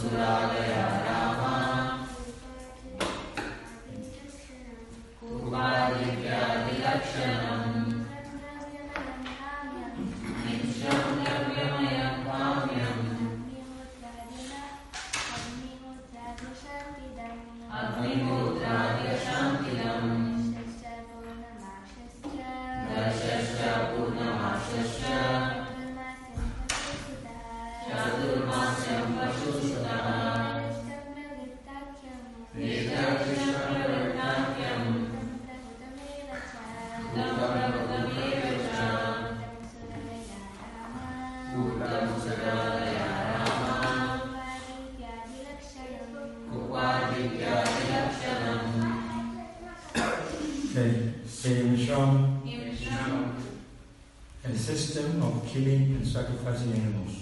A system of killing and sacrificing animals.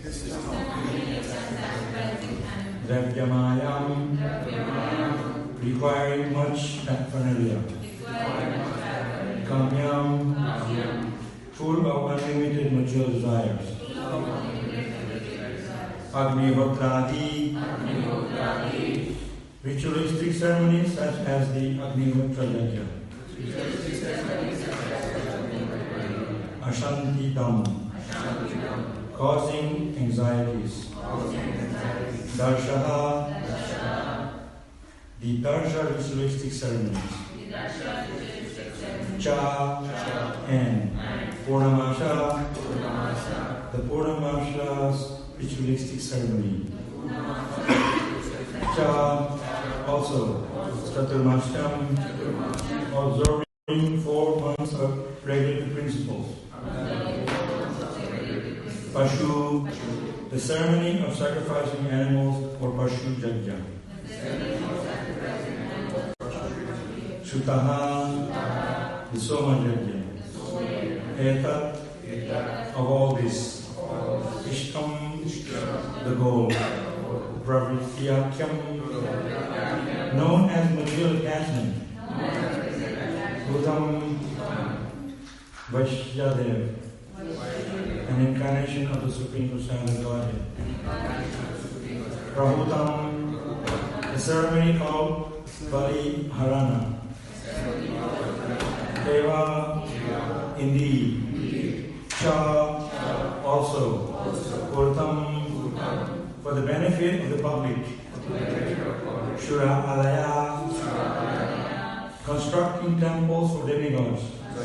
Dravyamayam, requiring much paraphernalia. Kamyam, full of unlimited material desires. Agnihotradi, ritualistic ceremonies such as the Agnihotra Yajna. Ashantitam, causing anxieties. Darshaha, the Darsha ritualistic ceremonies. Cha and Purnamasha, the Purnamasha's ritualistic ceremony. Cha also Chaturmashtam, observing 4 months of regular principles. Pashu, the ceremony of sacrificing animals or Pashu Jagya. Shutaha, the Soma Jagya. Etat, of all this. Ishtam, the goal. Pravrityakyam, known as material attachment. Bhutam, Vaishyadev, an incarnation of the Supreme Personality of Godhead. Prahutam, a ceremony called Bali Harana. Deva, indeed. Cha, also. Purtam, for the benefit of the public. Shura Alaya, constructing temples for demigods.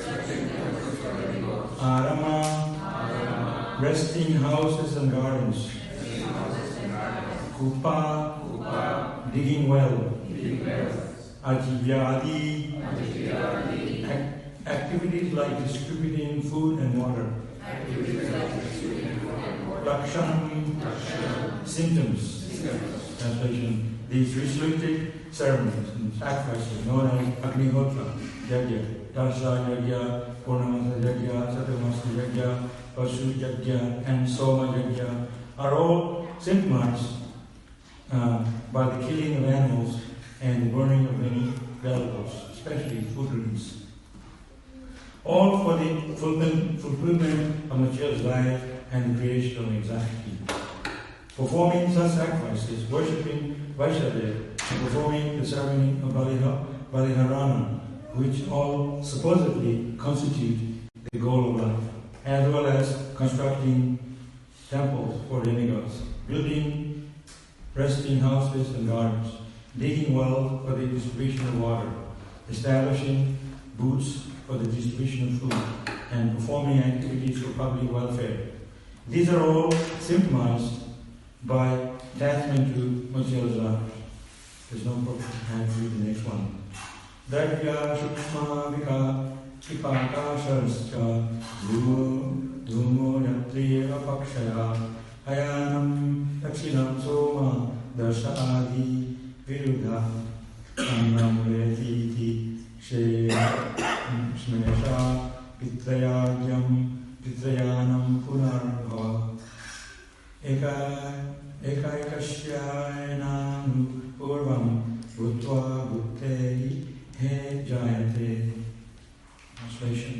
Arama, resting houses and gardens. Kupa, digging well. Ajivyadi, activities like distributing food and water. Lakshan, symptoms. Translation. These ritualistic ceremonies and sacrifices known as Agnihotra Yajna, Darsha Yajna, Purnamasa Yajna, Chaturmasa Yajna, Pashu Yajna, and Soma Yajna are all symptomized by the killing of animals and the burning of many valuables, especially foodlings. All for the fulfillment of material life and the creation of anxiety. Performing such sacrifices, worshipping Vaishyadev, and performing the ceremony of Baliharana, which all supposedly constitute the goal of life, as well as constructing temples for demigods, building resting houses and gardens, digging wells for the distribution of water, establishing booths for the distribution of food, and performing activities for public welfare. These are all symptomized by attachment to material desires. There's no problem. I have to read the next one. Dravya Shukma Vika Kipakashascha Dhumo Yatriya Pakshaya Hayanam Dakshinam Soma Darsha Adi Viruddha Annam Retiti Shmesha Pitrayanam Punarva Ekaikashyayananu Purvam Bhutva Bhutteri He Jayate. Translation.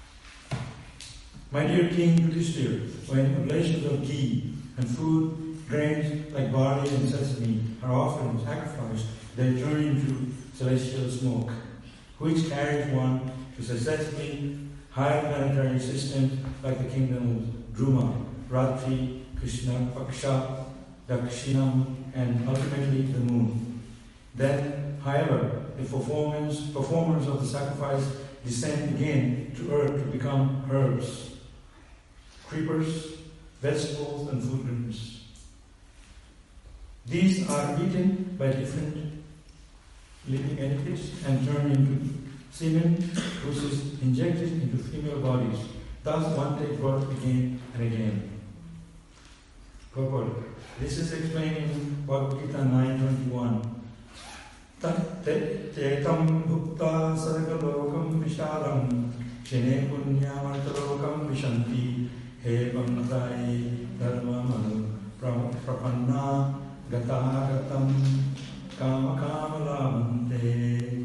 My dear King Yudhishthira, when oblations of ghee and food grains like barley and sesame are often sacrificed. They turn into celestial smoke, which carries one to successfully higher planetary systems like the kingdom of Druma, Ratri, Krishna, Paksha, Dakshinam, and ultimately the moon. Then, however, the performers of the sacrifice descend again to earth to become herbs, creepers, vegetables, and food grains. These are eaten by different living entities and turned into semen, which is injected into female bodies. Thus, one takes birth again and again. Purport. This is explained in Bhagavad Gita 9:21. Tetam bhukta sargalokam vishadam shene punyamartalokam vishanti hevam atai dharma manu prapanna gatagatam kama-kama-lavante.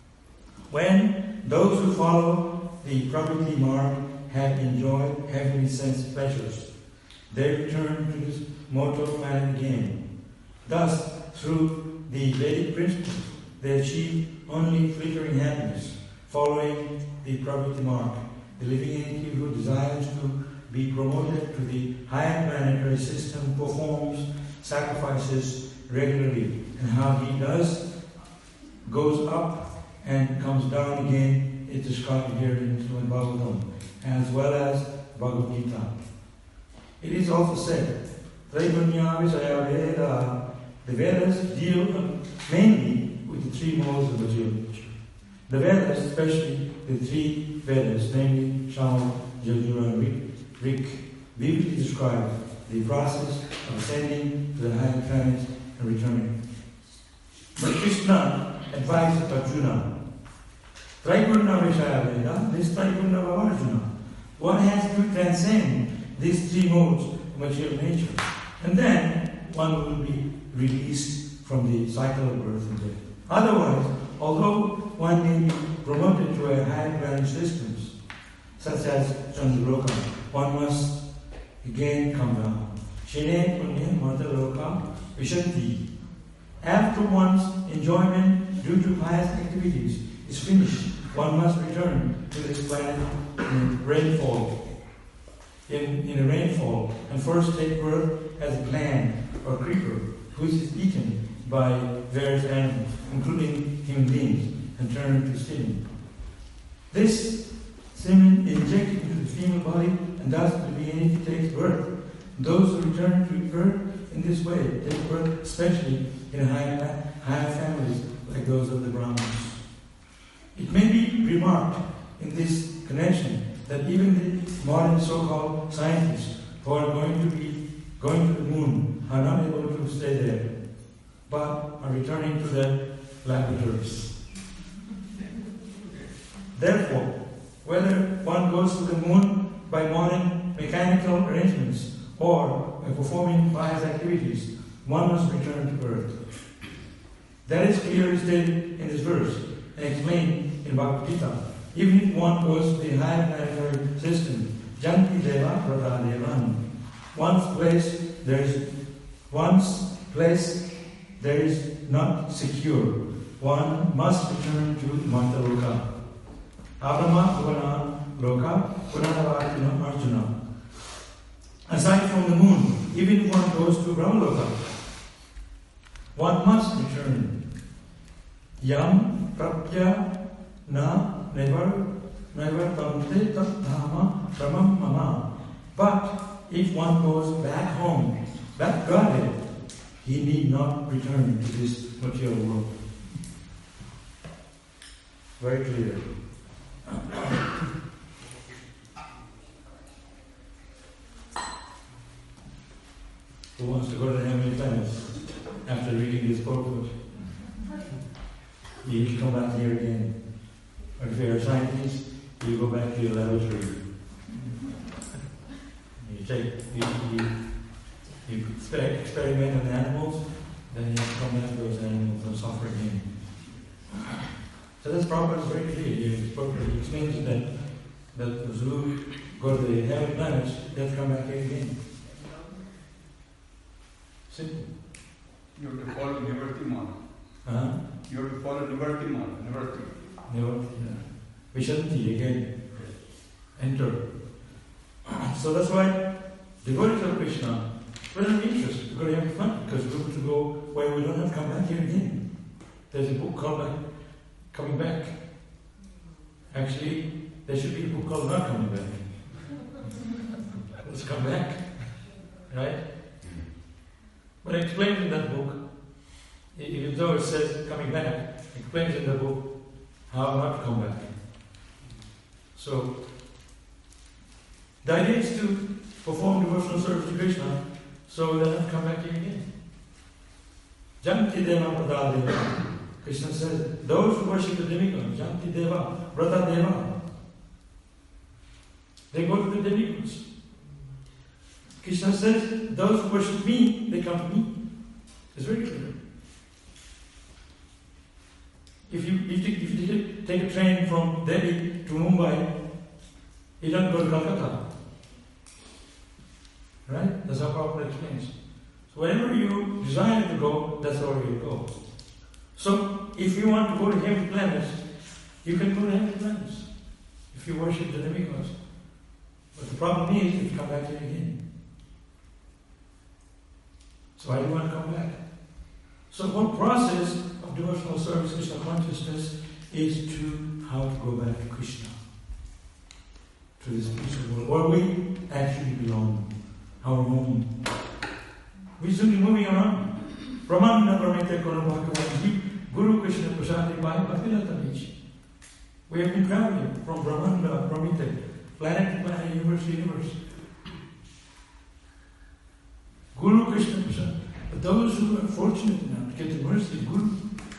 When those who follow the Prakriti mark have enjoyed heavenly sense pleasures, they return to this mortal planet again. Thus, through the Vedic principles, they achieve only flickering happiness, following the Prakriti mark. The living entity who desires to be promoted to the higher planetary system performs sacrifices regularly, and how he goes up and comes down again is described here in Srimad Bhagavatam, as well as Bhagavad Gita. It is also said, Traigunya Visaya Veda, the Vedas deal mainly with the three modes of material nature. The Vedas, especially the three Vedas, namely Shama, Yajura, and Rik, vividly describe the process of ascending to the higher planets and returning. But Krishna advises Arjuna, Traigunna Vishaya Veda, this Traigunna Arjuna. One has to transcend these three modes of material nature, and then one will be released from the cycle of birth and death. Otherwise, although one may be promoted to a higher planet systems, such as Chandraloka, one must again come down. Shene Punya Martaloka Vishanti. After one's enjoyment due to pious activities is finished, one must return to this planet in rainfall. In a rainfall, and first take birth as a plant or creeper, which is eaten by various animals, including human beings, and turned to semen. This semen is injected into the female body, and thus the being takes birth. Those who return to birth in this way take birth especially in higher families like those of the Brahmins. It may be remarked in this connection that even the modern so-called scientists who are going to the moon are not able to stay there, but are returning to their laboratories. Therefore, whether one goes to the moon by modern mechanical arrangements or by performing pious activities, one must return to earth. That is clearly stated in this verse and explained in Bhagavad Gita. Even if one goes to the higher planetary system, Janti Deva Prata Devan, one's place there is not secure. One must return to Martaloka. Abrahma Bhuvana Loka Punaravartina Arjuna. Aside from the moon, even if one goes to Brahmaloka, one must return. Yam Prapya Na Nevar Tamte Tat Dhama Pramam Mama. But if one goes back home, back Godhead, he need not return to this material world. Very clear. Who wants to go to the heavenly planets after reading this purport? You should come back here again. Or if you're a scientist, you go back to your laboratory. You experiment on animals, then you have to come back to those animals and suffer again. So this Prabhupada is very clear. He explains that those who go to the heavenly planets, they have to come back here again. Simple. You have to follow Nivarti Mark. Huh? You have to follow Nivarti Mark. Nivarti. Vishanti again. Enter. So that's why devotees of Krishna, we're not interested. We're going to have fun because we're going to go where we don't have to come back here again. There's a book called Coming Back. Actually, there should be a book called Not Coming Back. Let's come back. Right? But it explains in that book, even though it says coming back, it explains in the book how not to come back. So, the idea is to perform devotional service to Krishna so they don't come back here again. Janti Deva Prada Deva. Krishna says, those who worship the demigods, Janti Deva, Vrata Deva, they go to the demigods. Krishna says, those who worship me, they come to me. It's very clear. If you take a train from Delhi to Mumbai, you don't go to Calcutta. Right? That's how Prabhupada explains. So wherever you desire to go, that's where you go. So if you want to go to heavenly planets, you can go to heavenly planets if you worship the demigods. But the problem is if you come back here again. So why do you want to come back? So the whole process of devotional service, Krishna consciousness, is to how to go back to Krishna. To this peaceful world where we actually belong. Our home. We should be moving around. Brahmana Paramita Kono Bhagavan Guru Krishna Prasadi Bhai Bhaktilata. We have been traveling from Brahmana Paramita, planet to planet, universe to universe. Guru Krishna Prasad. But those who are fortunate enough to get the mercy of Guru,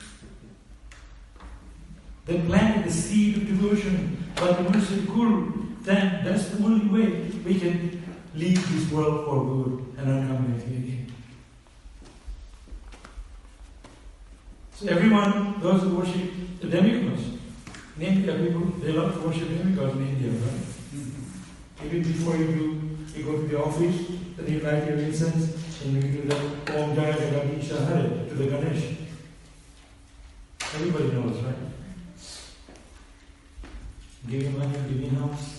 they planted the seed of devotion by the mercy of Guru. Then that's the only way we can leave this world for good and not come back here again. So everyone, those who worship the demigods, in India people, they love to worship demigods in India, right? Mm-hmm. Even before you go to the office, then you light your incense and you do the Om Jaya Jagadisha Hare to the Ganesh. Everybody knows, right? Give him money, give him house.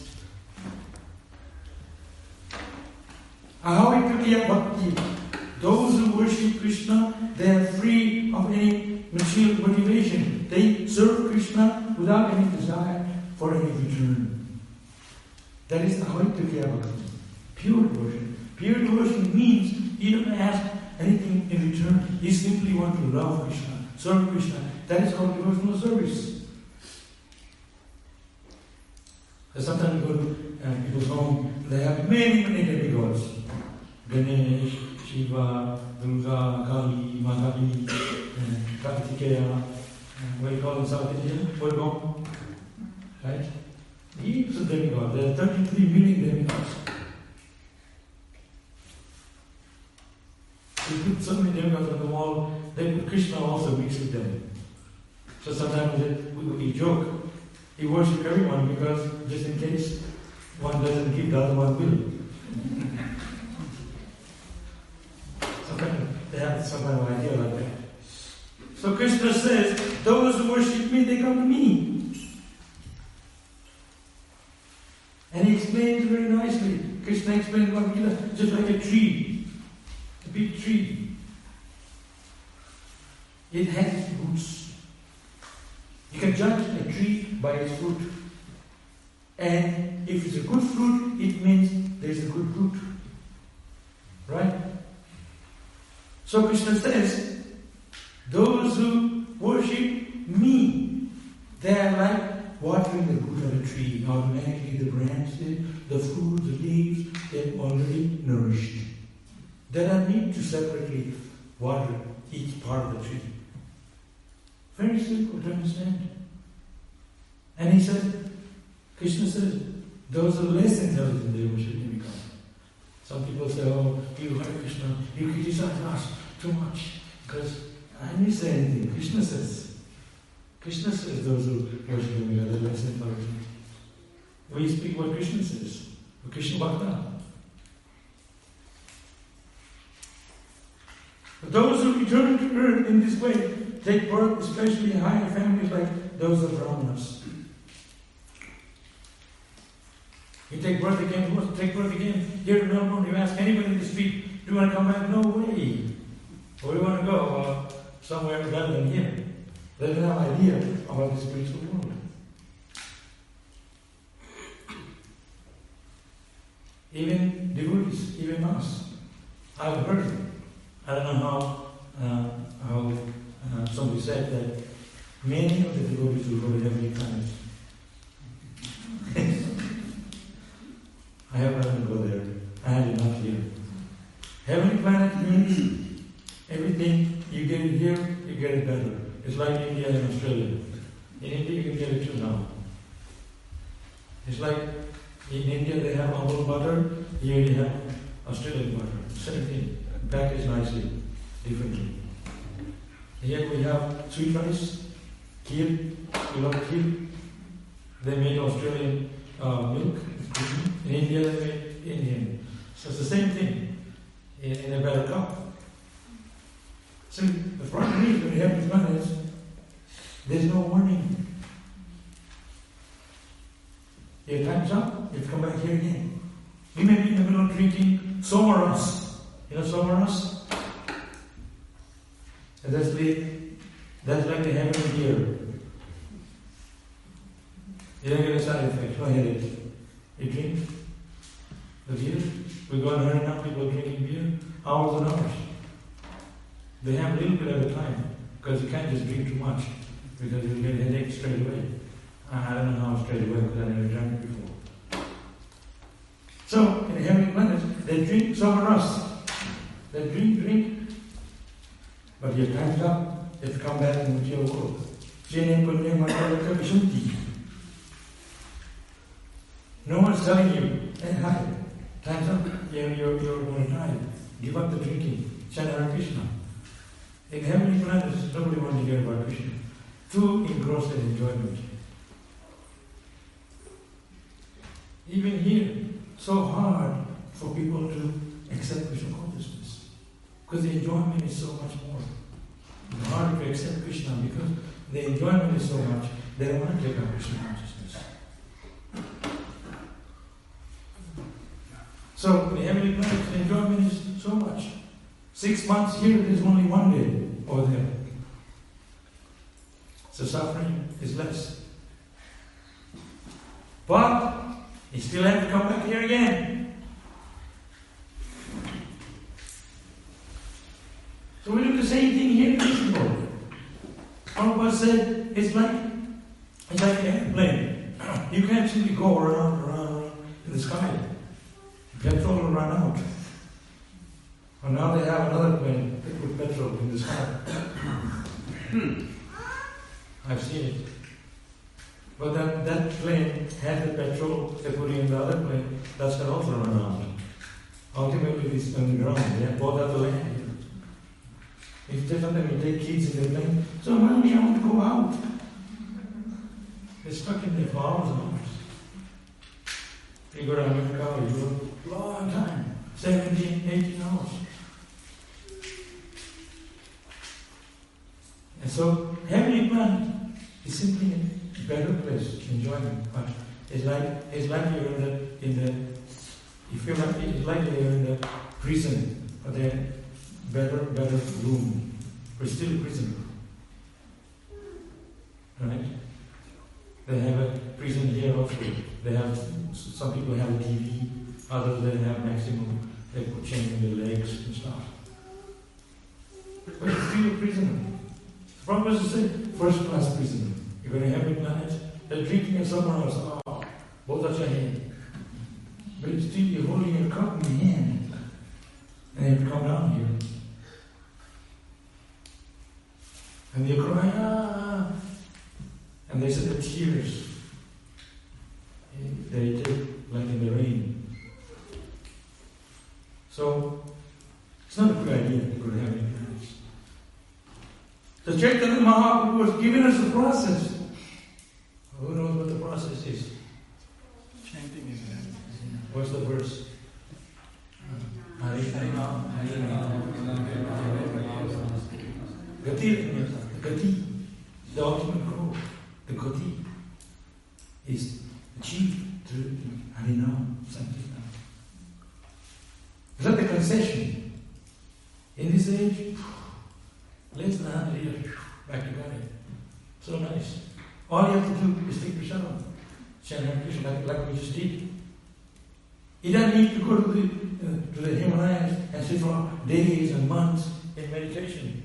Ahawitya Bhakti. Those who worship Krishna, they are free of any material motivation. They serve Krishna without any desire for any return. That is Ahawitya Bhakti. Pure devotion. Pure devotion means you don't ask anything in return. You simply want to love Krishna, serve Krishna. That is called devotional service. Sometimes you go to people's home, they have many demigods. Ganesh, Shiva, Durga, Kali, Madhavi, Kartikeya, what do you call them, South India? Volgom. Right? Heaps of demigods. There are 33 million demigods. They put so many demigods on the wall, they put Krishna also mixed with them. So sometimes we joke. He worships everyone because just in case one doesn't give, the other one will. Sometimes they have some kind of idea like that. So Krishna says, those who worship me, they come to me. And he explains very nicely. Krishna explains Bhagavad Gita just like a tree. A big tree. It has roots. You can judge a tree by its fruit. And if it's a good fruit, it means there is a good root. Right? So Krishna says, those who worship me, they are like watering the root of a tree. Automatically the branches, the fruit, the leaves, they're already nourished. They don't need to separately water each part of the tree. Very simple to understand. And he said, Krishna says, those are less intelligent, they worship demigods. Some people say, oh, you Hare Krishna, you criticize us too much. Because I didn't say anything. Krishna says those who worship demigods are less intelligent. We speak what Krishna says. Krishna Bhakta. Those who return to earth in this way take birth, especially in higher families like those of Brahmanas. You take birth again, who wants to take birth again? Here in Melbourne, you ask anybody in the street, do you want to come back? No way. Where do you want to go? Somewhere better than here. They don't have an idea about the spiritual world. Even devotees, even us. I've heard it. I don't know how somebody said that many of the devotees will go to heavenly planets. I have rather go there. I had enough here. Heavenly planet means everything you get it here, you get it better. It's like India and Australia. In India you can get it too now. It's like in India they have almond butter, here they have Australian butter. Same thing. Packaged nicely, differently. Here we have sweet rice, kheer, we love kheer. They made Australian milk. In India they made Indian. So it's the same thing in a better cup. So the problem is when you have these planets, there's no warning. Your time's up, you have to come back here again. You may be in the middle of drinking Somaras. You know Somaras? And that's like the heaven beer. You don't get a side effect, no headache. You drink the beer. We go and hurry up, people drinking beer, hours and hours. They have a little bit at a time, because you can't just drink too much, because you'll get a headache straight away. I don't know how straight away, because I never drank it before. So, in the heavenly planets, they drink Somaras. They drink, but your time's up. You have to come back in the material world. No one's telling you, hey, hi, time's up. You're going to die. Give up the drinking. Chant Hare Krishna. In heavenly planets, nobody wants to hear about Krishna. Too engrossed in enjoyment. Even here, so hard for people to accept Krishna consciousness. Because the enjoyment is so much more. It's harder to accept Krishna because the enjoyment is so much, they don't want to take up Krishna consciousness. So, in the heavenly planets, the enjoyment is so much. 6 months here, there's only 1 day over there. So suffering is less. But you still have to come back here again. So we do the same thing here in this world. One of us said it's like an airplane. You can't simply go around in the sky. Petrol will run out. And now they have another plane. They put petrol in the sky. I've seen it. But that plane had the petrol they put in the other plane. That's going to also run out. Ultimately, it's on the ground. They have both have to land here. If sometimes you take kids in the plane, so mommy, I want to go out. They're stuck in there for hours and hours. You go to America, you go a long time, 17, 18 hours. And so, heavenly planet is simply a better place, enjoyment. But it's like you're in the if you're like it's like you're in the prison, but they're better room. We're still a prison. Right? They have a prison here also. They have some people have a TV, others they have maximum, they put chain in their legs and stuff. But it's still a prisoner. The problem is to say, first class prisoner. You're going to heaven planet, they're drinking it somewhere else. Oh, both are saying. But it's still you're holding your cup in your hand. And you have to come down here. And you cry, ah. And they said the tears. They take like in the rain. So, it's not a good idea to go to heaven. So Chaitanya Mahaprabhu was giving us the process. Who knows what the process is? Chanting is that. What's the verse? Hari Hari Ram, Hari Ram, Gati, the Gati, the ultimate goal, the Gati, is achieved through Harinam Sankirtan. Is that the concession? In this age, less than 100 years, back to God. So nice. All you have to do is take Prashadam. Chant Krishna like we just did. You don't need to go to the Himalayas and sit for days and months in meditation.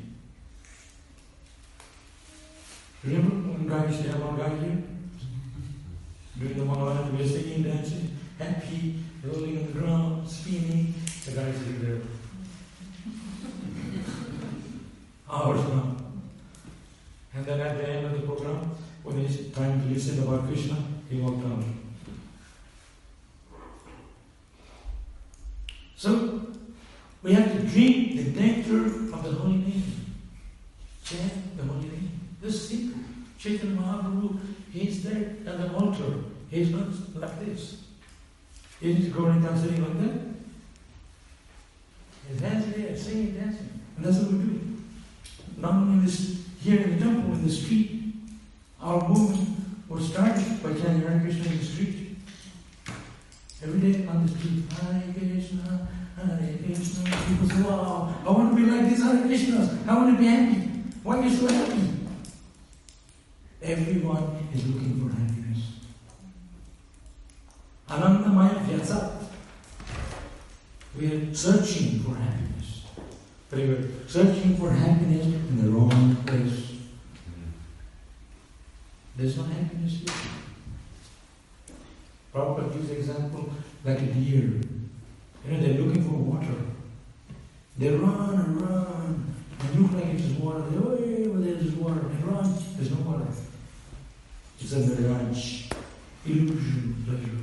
Remember when God used to have one guy here? During the Mangalam, we were singing, dancing, happy, rolling on the ground, spinning. The guy sitting there. Hours now. And then at the end of the program, when it's time to listen about Krishna, he walked out. So, we have to drink the nectar of the holy name. Chant the holy name. This is simple. Chaitanya Mahaprabhu, he's there at the altar. He's not like this. He didn't go and down sitting like that. His hands there, singing, dancing. And that's what we're doing. Not only this, here in the temple, in the street. Our movement was started by chanting Hare Krishna in the street. Every day on the street, Hare Krishna, Hare Krishna. People say, wow, I want to be like these Hare Krishnas. I want to be happy. Why are you so happy? Everyone is looking for happiness. Anandamaya Vyasat. We are searching for happiness. But we are searching for happiness in the wrong place. There's no happiness here. Prabhupada gives example like a deer. You know, they're looking for water. They run and run and look like it's water. They go, hey, well, there's water. They run, there's no water. It's a mirage, illusion, pleasure.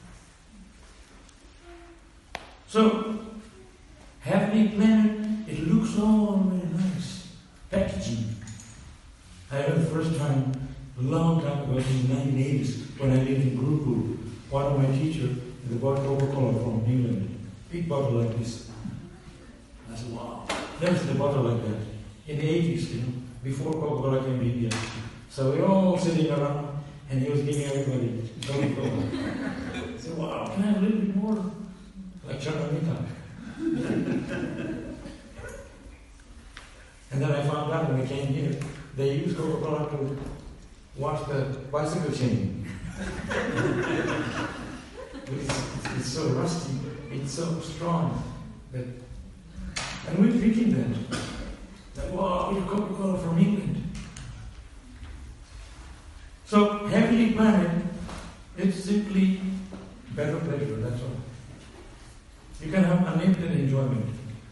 So, heavenly planet, it looks all very nice. Packaging. I remember the first time, a long time ago, in the 1980s, when I lived in Gurukul, one of my teachers, they bought Coca-Cola from England. Big bottle like this. I said, wow. Never seen a bottle like that. In the 80s, you know, before Coca-Cola came to India. So we were all sitting around, and he was giving everybody Coca-Cola. I said, wow, can I have a little bit more? Like Charnamita. And then I found out when I came here, they use Coca-Cola to wash the bicycle chain. It's so rusty, it's so strong. And we're thinking that wow, you're Coca-Cola from England. So, heavenly planet, it's simply better pleasure, that's all. You can have unlimited enjoyment.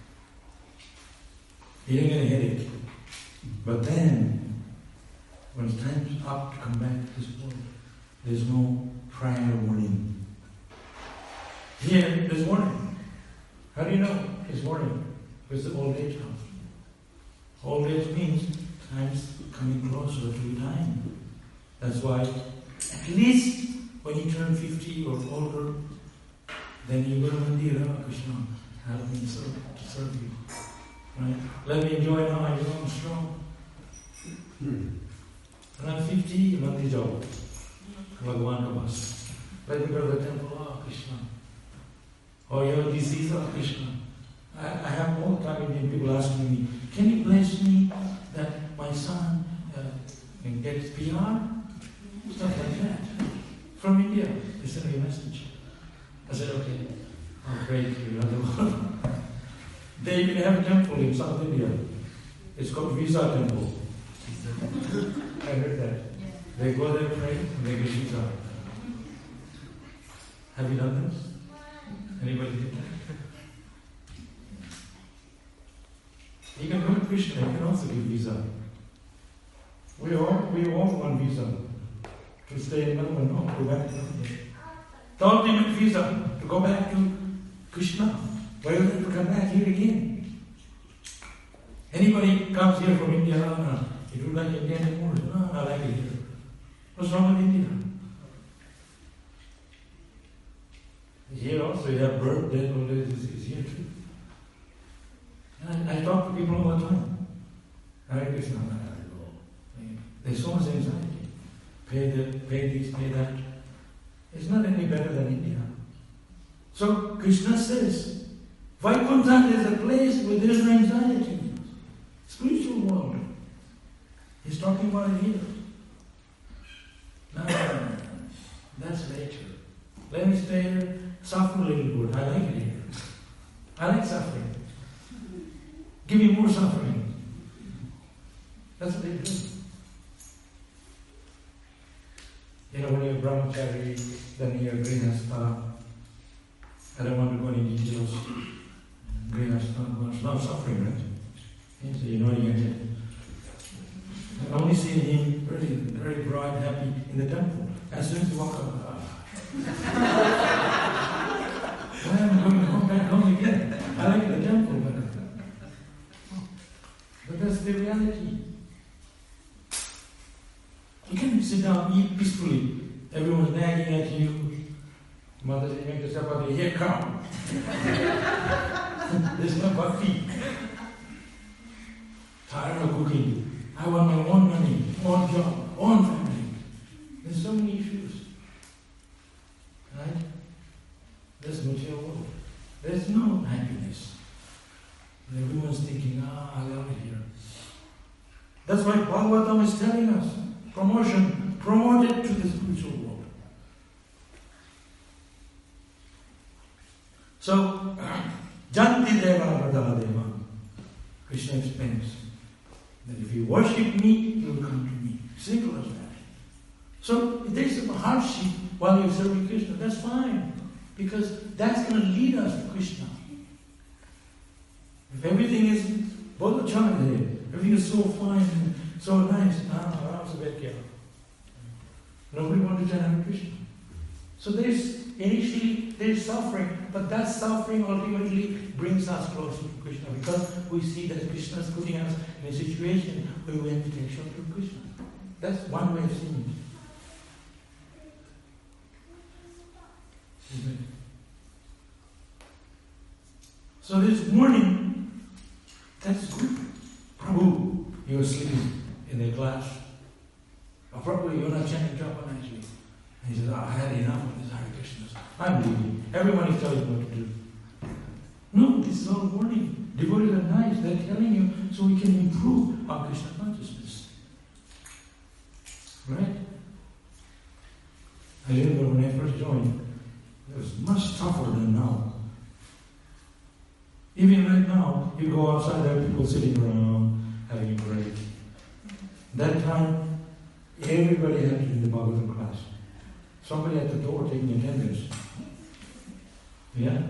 You don't get a headache. But then, when it's time up to come back to this world, there's no prior warning. Here, there's warning. How do you know it's warning? Because the old age comes. Old age means time's coming closer to time. That's why, at least when you turn 50 or older, then you go to Mandira, Krishna, help me to serve you. Right? Let me enjoy now, I know I'm strong. When I'm 50, Mandi Jao, Bhagwan Kabas. Let me go to the temple, oh Krishna. Or your disease, oh Krishna. I have all the time Indian people asking me, can you bless me that my son can get PR? Stuff like that. From India. They sent me a message. I said, okay, I'll pray to you another one. They even have a temple in South India. It's called Visa Temple. I heard that. They go there, pray, and they get visa. Have you done this? Anybody did that? You can go to Krishna, you can also give visa. We all want visa to stay in Melbourne, no, go back to Melbourne. The ultimate visa to go back to Krishna. Why do you have to come back here again? Anybody comes here from India, no, you don't like India anymore? No, I like it here. What's wrong with India? Here also you have birth, death, all this is here too. And I talk to people all the time. Hare Krishna, there's so much anxiety. Pay this, pay that. It's not any better than India. So Krishna says, Vaikuntha is a place where there is no anxiety. Spiritual world. He's talking about it here. No. That's later. Let me stay here, suffer a little bit. I like it here. I like suffering. Give me more suffering. That's what they do. You know, when you're brahmachari, then you're grihastha. I don't want to go into details. Grihastha was not suffering, right? So you know you get it. I only see him very bright, happy in the temple. As soon as you walk out, why am I going to come back home again? I like the temple, but that's the reality. You can't sit down, eat peacefully. Everyone's nagging at you. Mother says, make the chapati, here come. There's no bhakti. Tired of cooking. I want my own money, own job, own family. There's so many issues. Right? There's material world. There's no happiness. And everyone's thinking, I love it here. That's why Bhagavatam is telling us, promotion, promote it to the spiritual world. So, Janti Deva Vada Deva. Krishna explains that if you worship me, you will come to me. Simple as that. So, if there's a hardship while you're serving Krishna, that's fine. Because that's going to lead us to Krishna. If everything is Bodhacharya, everything is so fine and so nice, nobody wants to join Hare Krishna. So initially there's suffering, but that suffering ultimately brings us closer to Krishna because we see that Krishna is putting us in a situation where we have to take shelter of Krishna. That's one way of seeing it. So this morning, that's good. Prabhu, you were sleeping in the class. Or probably you're not chanting japa nicely. And he says, I had enough of this Hare Krishnas. I'm leaving. Everyone is telling you what to do. No, this is all warning. Devotees are nice. They're telling you so we can improve our Krishna consciousness. Right? I remember when I first joined, it was much tougher than now. Even right now, you go outside, there are people sitting around, having a break. That time, everybody had to be in the Bhagavatam class. Somebody at the door taking attendance. Yeah?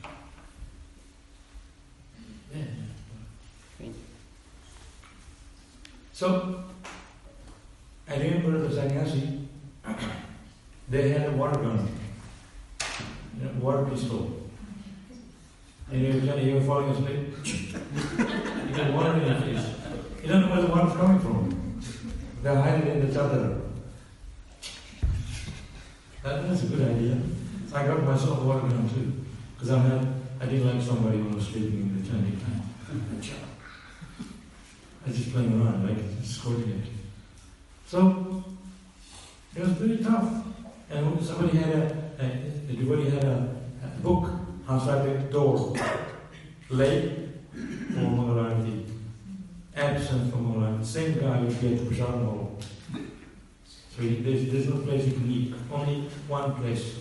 Yeah. So, I remember the sannyasi, they had a water gun, water pistol. And you were falling asleep. You got water in your face. You don't know where the water's coming from. They're hiding in the chadar. That's a good idea. I got myself a water gun too. Because I didn't like somebody who was sleeping in the chanting time. I was just playing around, like squirting it. So, it was very tough. And somebody had the devotee had a book outside the door. Late for Mangalarati. Absent from Mangalarati. Same guy who gave the Prashadam hall. So there's no place you can eat. Only one place.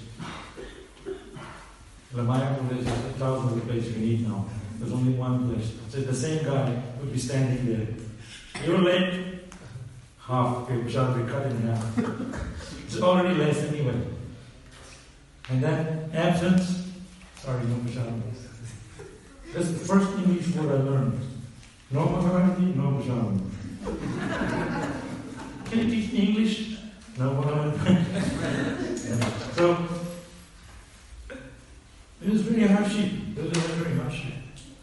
The Mayapur is 1,000 of places you can eat now. There's only one place. So the same guy would be standing there. You're late. Half the Prashadam will be cut in half. It's already less anyway. And then absence. Sorry, no Prashadam. That's the first English word I learned. No Mangalarati, no Prashadam. Can you teach me English? No Mangalarati. So, it was very hardship. Very hardship.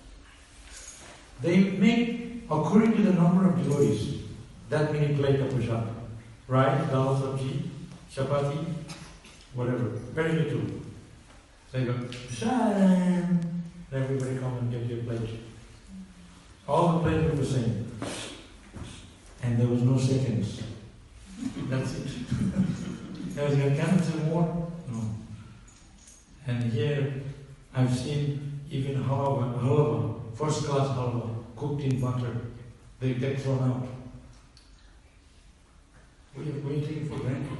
They make, according to the number of devotees, that many plate of prasad. Rice, dal, sabji, chapati, whatever. Very little. So you go, prasad. Everybody come and get your plate. All the plates were the same. and there was no seconds. That's it. There was a cancer war? No. And here I've seen even halwa, first class halwa, cooked in butter. They get thrown out. We take it for granted.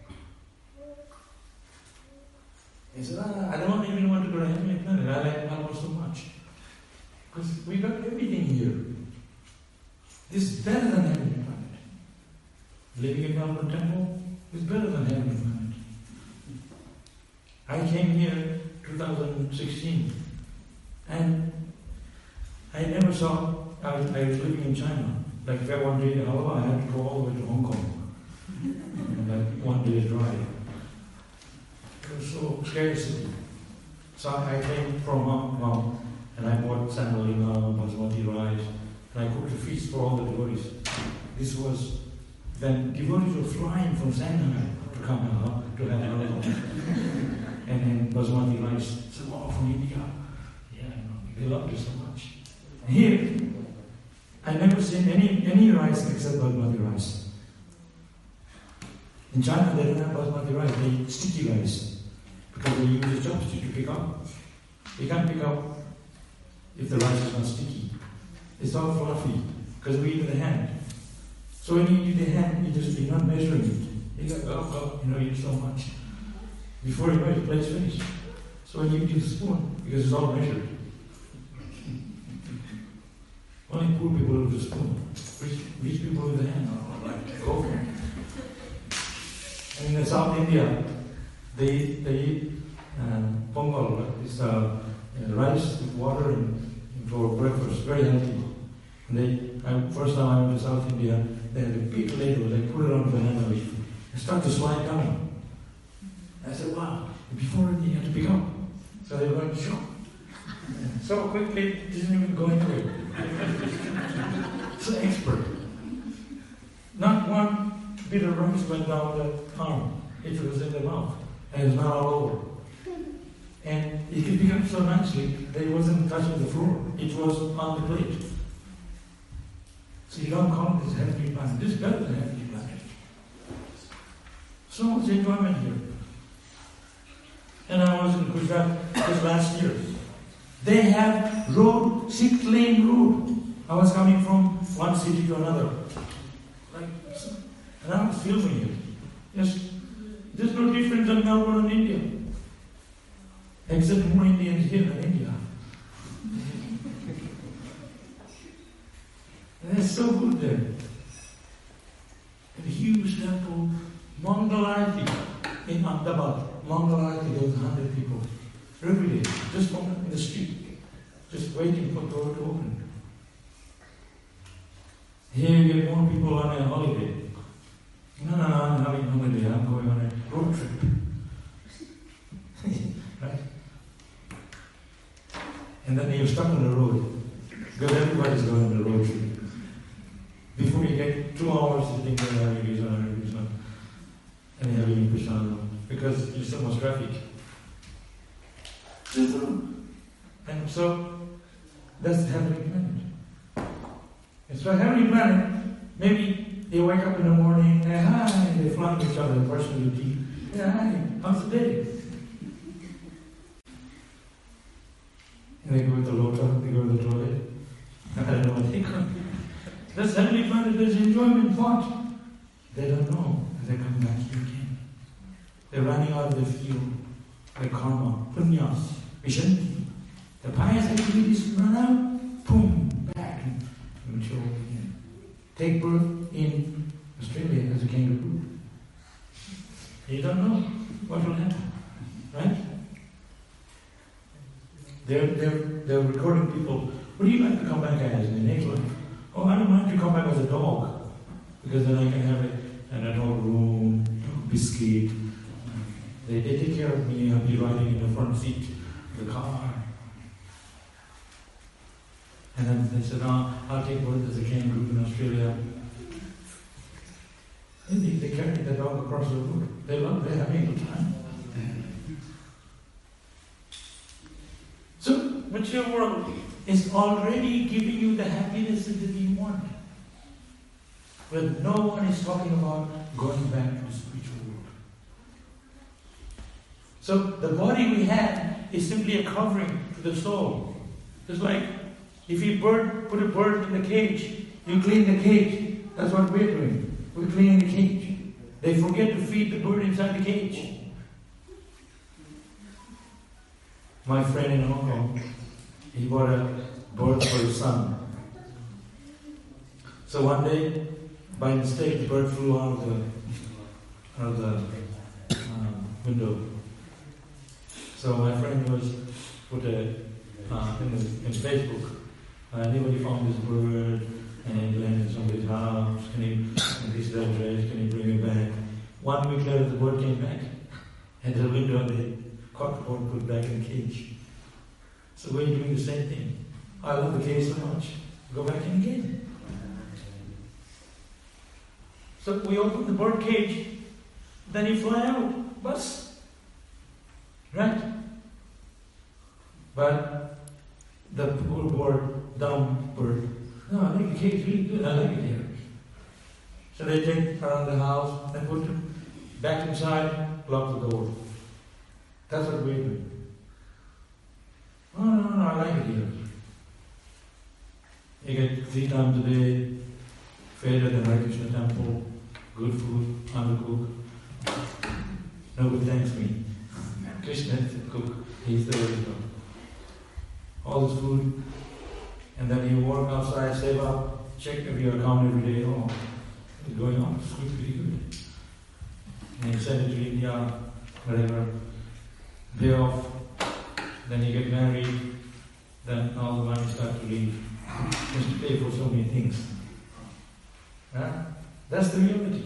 He said, I don't even want to go to Heavenly Planet. I like halwa so much. Because we got everything here. This is better than Heavenly Planet. Living in Melbourne Temple is better than Heavenly Planet. I came here 2016 and I never saw, I was living in China. Like if I wanted to eat halwa, I had to go all the way to Hong Kong. Like 1 day's drive. It was so scarcity. So I came from Hong Kong and I bought semolina, basmati rice, and I cooked a feast for all the devotees. This was when devotees were flying from Shanghai to come to have halwa. And then basmati rice. So, from India. Yeah, they loved it so much. Here, I never seen any rice except basmati rice. In China, they don't have basmati rice, they eat sticky rice. Because they use a chopstick to pick up. You can't pick up if the rice is not sticky. It's all fluffy, because we eat with the hand. So when you eat with the hand, you're not measuring it. You go, you eat so much. Before you know it, the plate's finished. So when you eat with a spoon, because it's all measured. Only poor people with a spoon. Rich people with a hand are like, go for it. And in South India, they eat pongal, it's rice with water and for breakfast, very healthy. And first time I went to South India, they had a big ladle, they put it on a banana leaf and start to slide down. I said, wow, before you had to pick up. So they went, sure. So quickly, it didn't even go anywhere. So expert. Not one bit of rice went down the arm. It was in the mouth. And it was not all over. And it could pick up so nicely that it wasn't touching the floor. It was on the plate. So you don't call this Heavenly Planet. This is better than Heavenly Planet. So much enjoyment here. And I was in Gujarat just last year. They have road, 6-lane road. I was coming from one city to another. And I was filming it. Yes, there's no difference in Melbourne and India. Except more Indians here than India. And it's so good there. And a huge temple, Mangalarti in Ahmedabad. Mangalarti, there was 100 people. Every day, just in the street, just waiting for the door to open. Here you get more people on a holiday. No, I'm having a holiday, I'm going on a road trip. Right? And then you're stuck on the road, because everybody's going on the road trip. Before you get 2 hours sitting there having Krishna, and having Krishna, because there's so much traffic. And so, that's the Heavenly Planet. And so Heavenly Planet, maybe they wake up in the morning, and hi, they fly each other, brushing their teeth. Yeah, hi, how's the day? And they go to the lota, they go to the toilet. I don't know what they go. That's Heavenly Planet, there's enjoyment, thought. They don't know, and they come back here again. They're running out of the field, like karma, punyas, vishanti. The pious activities run out, boom, back to mature again. Take birth in Australia as a kangaroo. You don't know what will happen, right? They're recording people. What do you like to come back as in the next life? Oh, I don't mind to come back as a dog, because then I can have an adult room, biscuit. They take care of me. I'll be riding in the front seat of the car. And then they said, I'll take birth as a kangaroo in Australia. And they carried the dog across the road. They're having a good time. So, mature world is already giving you the happiness that you want. But no one is talking about going back to the spiritual world. So the body we have is simply a covering to the soul. Just like if you put a bird in the cage, you clean the cage. That's what we're doing. We're cleaning the cage. They forget to feed the bird inside the cage. My friend in Hong Kong, he bought a bird for his son. So one day, by mistake, the bird flew out of the window. So my friend was put in Facebook. Anybody found this bird and it landed in somebody's house? And this is the address. Can you bring it back? 1 week later, the bird came back, and the window they caught the bird, put it back in the cage. So we're doing the same thing. I love the cage so much. Go back in again. So we open the bird cage, then you fly out. Bus. Right? But the poor bird, dumb bird, no, I like the cage really good. I like it here. So they take around the house and put it back inside, lock the door. That's what we're doing. Oh, no, I like it here. You get 3 times a day, fed at the Hare Krishna temple, good food, undercooked. Nobody thanks me. Krishna is the cook, he's the original. All this food, and then you walk outside, save up, check if your account every day. Oh, it's going on, it's pretty good. And you send it to India, whatever, pay off, then you get married, then all the money starts to leave. Just to pay for so many things. That's the reality.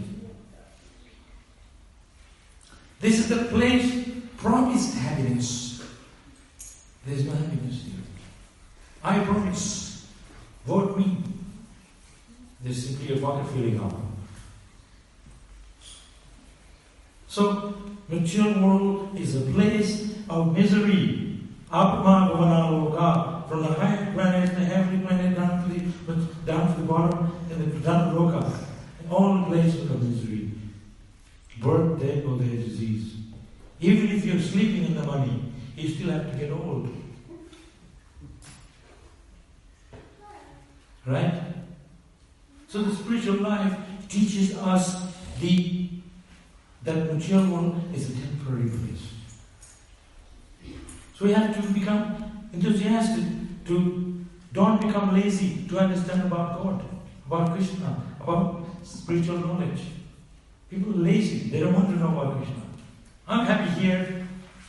This is the place promised happiness. There's no happiness here. I promise. Vote me. There's simply a pocket filling up. So, material world is a place of misery. Atma Bhavana Loka. From the high planet, the heavenly planet, down to the bottom, and the down to Loka. All places of misery. Birth, death, old age, disease. Even if you're sleeping in the money, you still have to get old. Right? So the spiritual life teaches us that material world is a temporary place. So we have to become enthusiastic, don't become lazy, to understand about God, about Krishna, about spiritual knowledge. People are lazy, they don't want to know about Krishna. I'm happy here,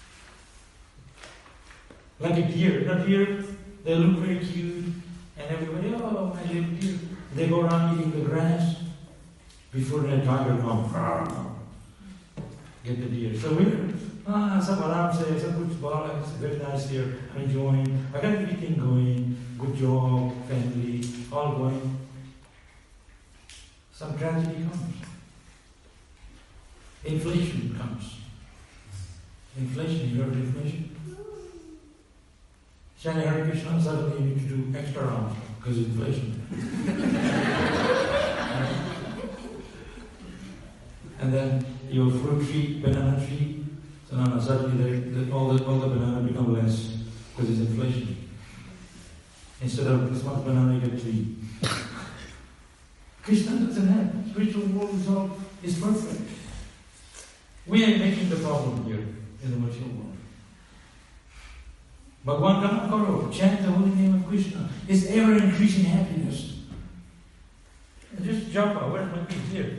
like a deer. A deer, they look very cute, and everybody, oh, my little deer. They go around eating the grass before the tiger comes. Get the deer. So we're, some aram say, it's very nice here, I'm enjoying, I got everything going, good job, family, all going. Some tragedy comes. Inflation comes. Inflation, you heard of inflation? Chanting Hare Krishna, suddenly you need to do extra rounds because of inflation. And then your fruit tree, banana tree, so now suddenly all the banana become less because it's inflation. Instead of this much banana, you get 3. Krishna doesn't have. Spiritual world is perfect. We are making the problem here in the material world. Bhagavan Kamakaro, chant the holy name of Krishna. It's ever increasing happiness. And just jump out. Where's my beads? Here.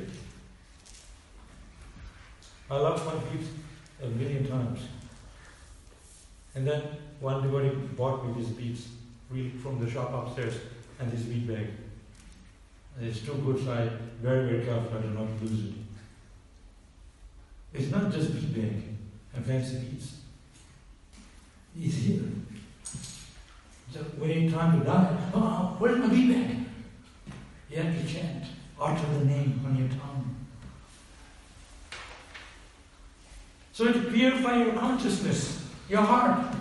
I lost my beads a million times. And then one devotee bought me these beads from the shop upstairs and this bead bag. And it's too good, so I very, very careful I do not lose it. It's not just bead bag and fancy beads. He's here. So when it's time to die, where's my bead bag? You have to chant, utter the name on your tongue. So to purify your consciousness, your heart,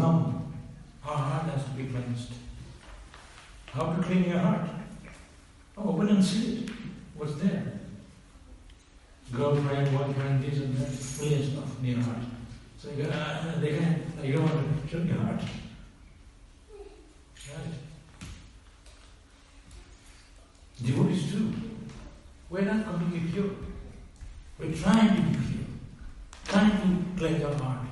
our heart has to be cleansed. How to clean your heart? Open and see it. What's there? Girlfriend, boyfriend, this and that, million stuff in your heart. So you don't want to show your heart. Right? Devotees too. We're not completely pure. We're trying to be pure. Trying to cleanse our heart.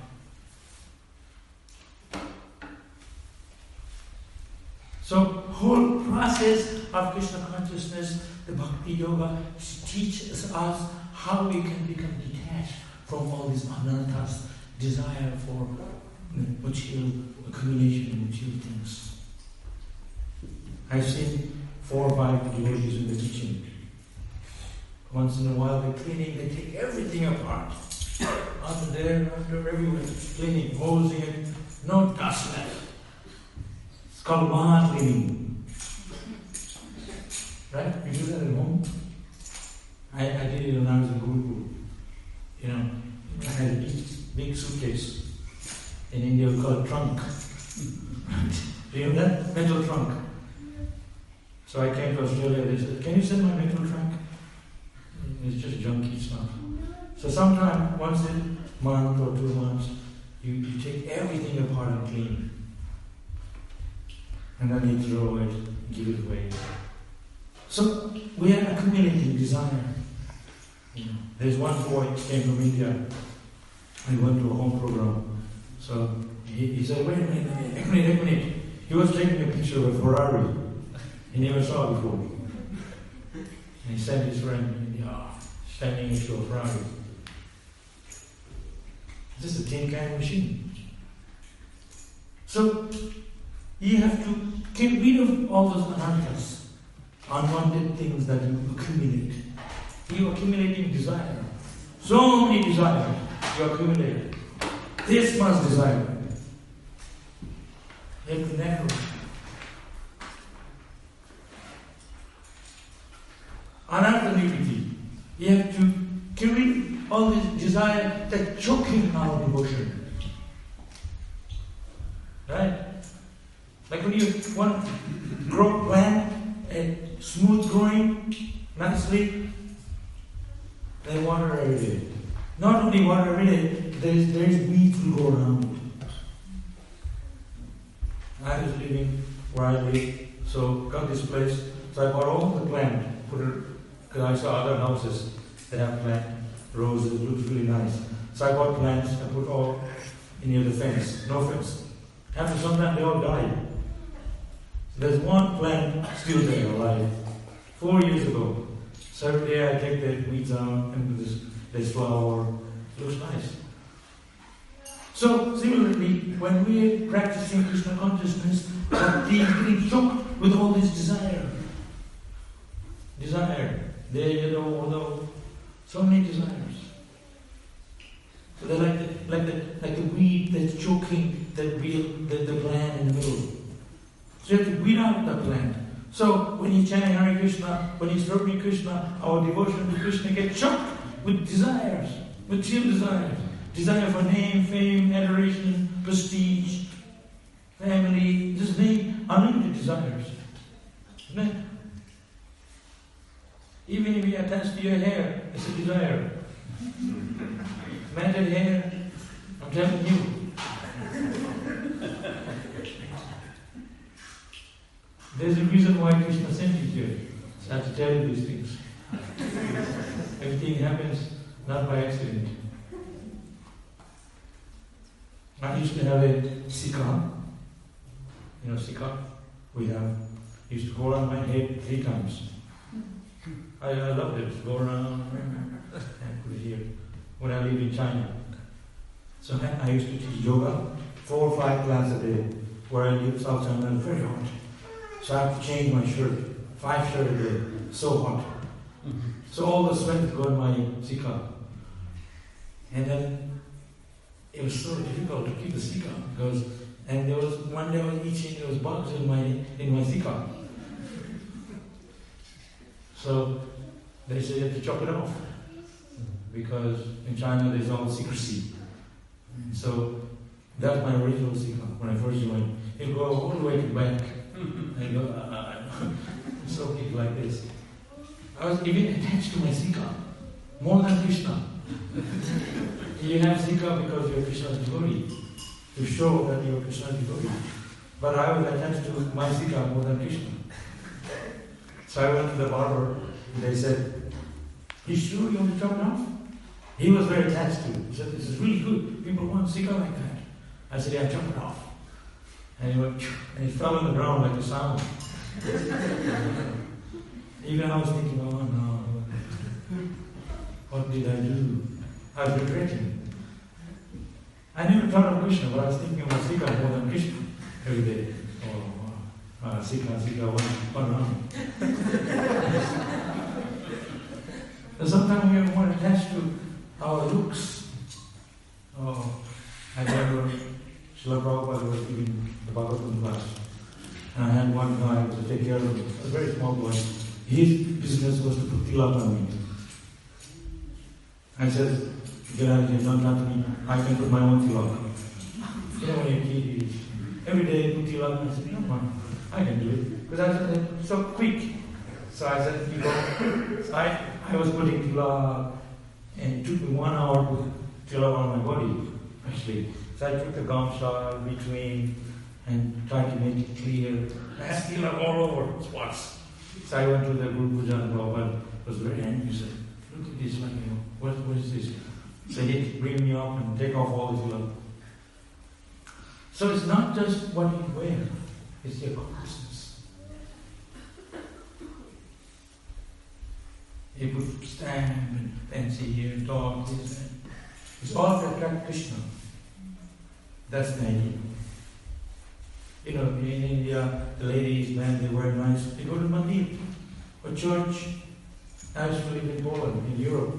So, whole process of Krishna consciousness, the Bhakti Yoga, teaches us how we can become detached from all these anantas, desire for material accumulation and material things. I've seen 4 or 5 devotees in the kitchen. Once in a while they're cleaning, they take everything apart. Under there, under everywhere, cleaning, hosing it, no dust left. It's called Maha cleaning. Right? You do that at home? I did it when I was in Gurukul. You know, I had a big suitcase. In India we call it trunk. Do you know that? Metal trunk. So I came to Australia, they said, can you send my metal trunk? It's just junky stuff. So sometime, once a month or 2 months, you take everything apart and clean. And then you throw it, give it away. So we are accumulating desire. You know, there's one boy who came from India. He went to a home program. So he said, wait a minute. He was taking a picture of a Ferrari. He never saw it before. And he sent his friend in India, standing next to a Ferrari. This is a tin can machine. So you have to get rid of all those anarthas, unwanted things that you accumulate. You're accumulating desire. So many desires you accumulate. This much desire. You have to narrow. Anartha-nivritti. You have to get rid of all this desire that's choking our devotion. Right? Like when you want to grow plant and smooth growing, nicely, then water every day. Not only water every day, there's weeds will go around. I was living where I live, so got this place, so I bought all the plant, put it, because I saw other houses, they have plant, roses, it looks really nice. So I bought plants, I put all near the fence, no fence. After some time they all died. There's one plant still there alive, 4 years ago. So every day I take the weeds out and this flower. It looks nice. So similarly, when we're practicing Krishna consciousness, we are getting choked with all this desire. Although so many desires. So they're like the weed that's choking the plant in the middle. So you have to weed out the plant. So when you chant Hare Krishna, when you serve Krishna, our devotion to Krishna gets choked with desires, material desires. Desire for name, fame, adoration, prestige, family, just name unlimited desires. Isn't it? Even if you attach to your hair, it's a desire. Matted hair, I'm telling you. There's a reason why Krishna sent you here. So I have to tell you these things. Everything happens not by accident. I used to have a sikha. You know sikha? Used to go around my head 3 times. I loved it. Go around and put it here. When I lived in China. So I used to teach yoga, 4 or 5 classes a day. Where I live, South China, it's very hot. So I have to change my shirt. 5 shirts a day. So hot. So all the sweat would go in my sikha. And then it was so difficult to keep the sikha because, and there was one day I was eating, there was bugs in my sikha. So they said you have to chop it off because in China there's all secrecy. So that's my original sikha when I first joined. It would go all the way to the back and go so big like this. I was even attached to my Sika, more than Krishna. You have Sika because you're Krishna's devotee, to show that you're Krishna's devotee. But I was attached to my Sika more than Krishna. So I went to the barber, and they said, "You sure you want to chop it off?" He was very attached to it. He said, "This is really good. People want Sika like that." I said, "Yeah, chop it off." And he went, and he fell on the ground like a sound. Even I was thinking, oh no, what did I do? I was regretting. I never thought of Krishna, but I was thinking about Sika more than Krishna every day. Sika, one round. And sometimes we are more attached to our looks. I remember Srila Prabhupada was giving the Bhagavatam class. And I had one guy to take care of him, a very small boy. His business was to put tilak on me. I said, "Get out of here, don't talk to me. I can put my own tilak." You know, when you're a kid, every day put tilak, and I said, "No, I can do it." Because I said, "It's so quick." So I said, "You go." So I was putting tilak, and it took me 1 hour to put tilak on my body, actually. So I took the gamsa between and tried to make it clear. I had tilak all over spots. So I went to the Guru Puja and Prabhupada was very angry. He said, "Look at this, like, what is this?" So he'd bring me up and take off all the tilak. So it's not just what you wear, it's your consciousness. You put stamp and fancy here, dog, this, and it's all to attract Krishna. That's the idea. You know, in India, the ladies, men, they wear nice. They go to mandir or church. I used to live in Poland, in Europe.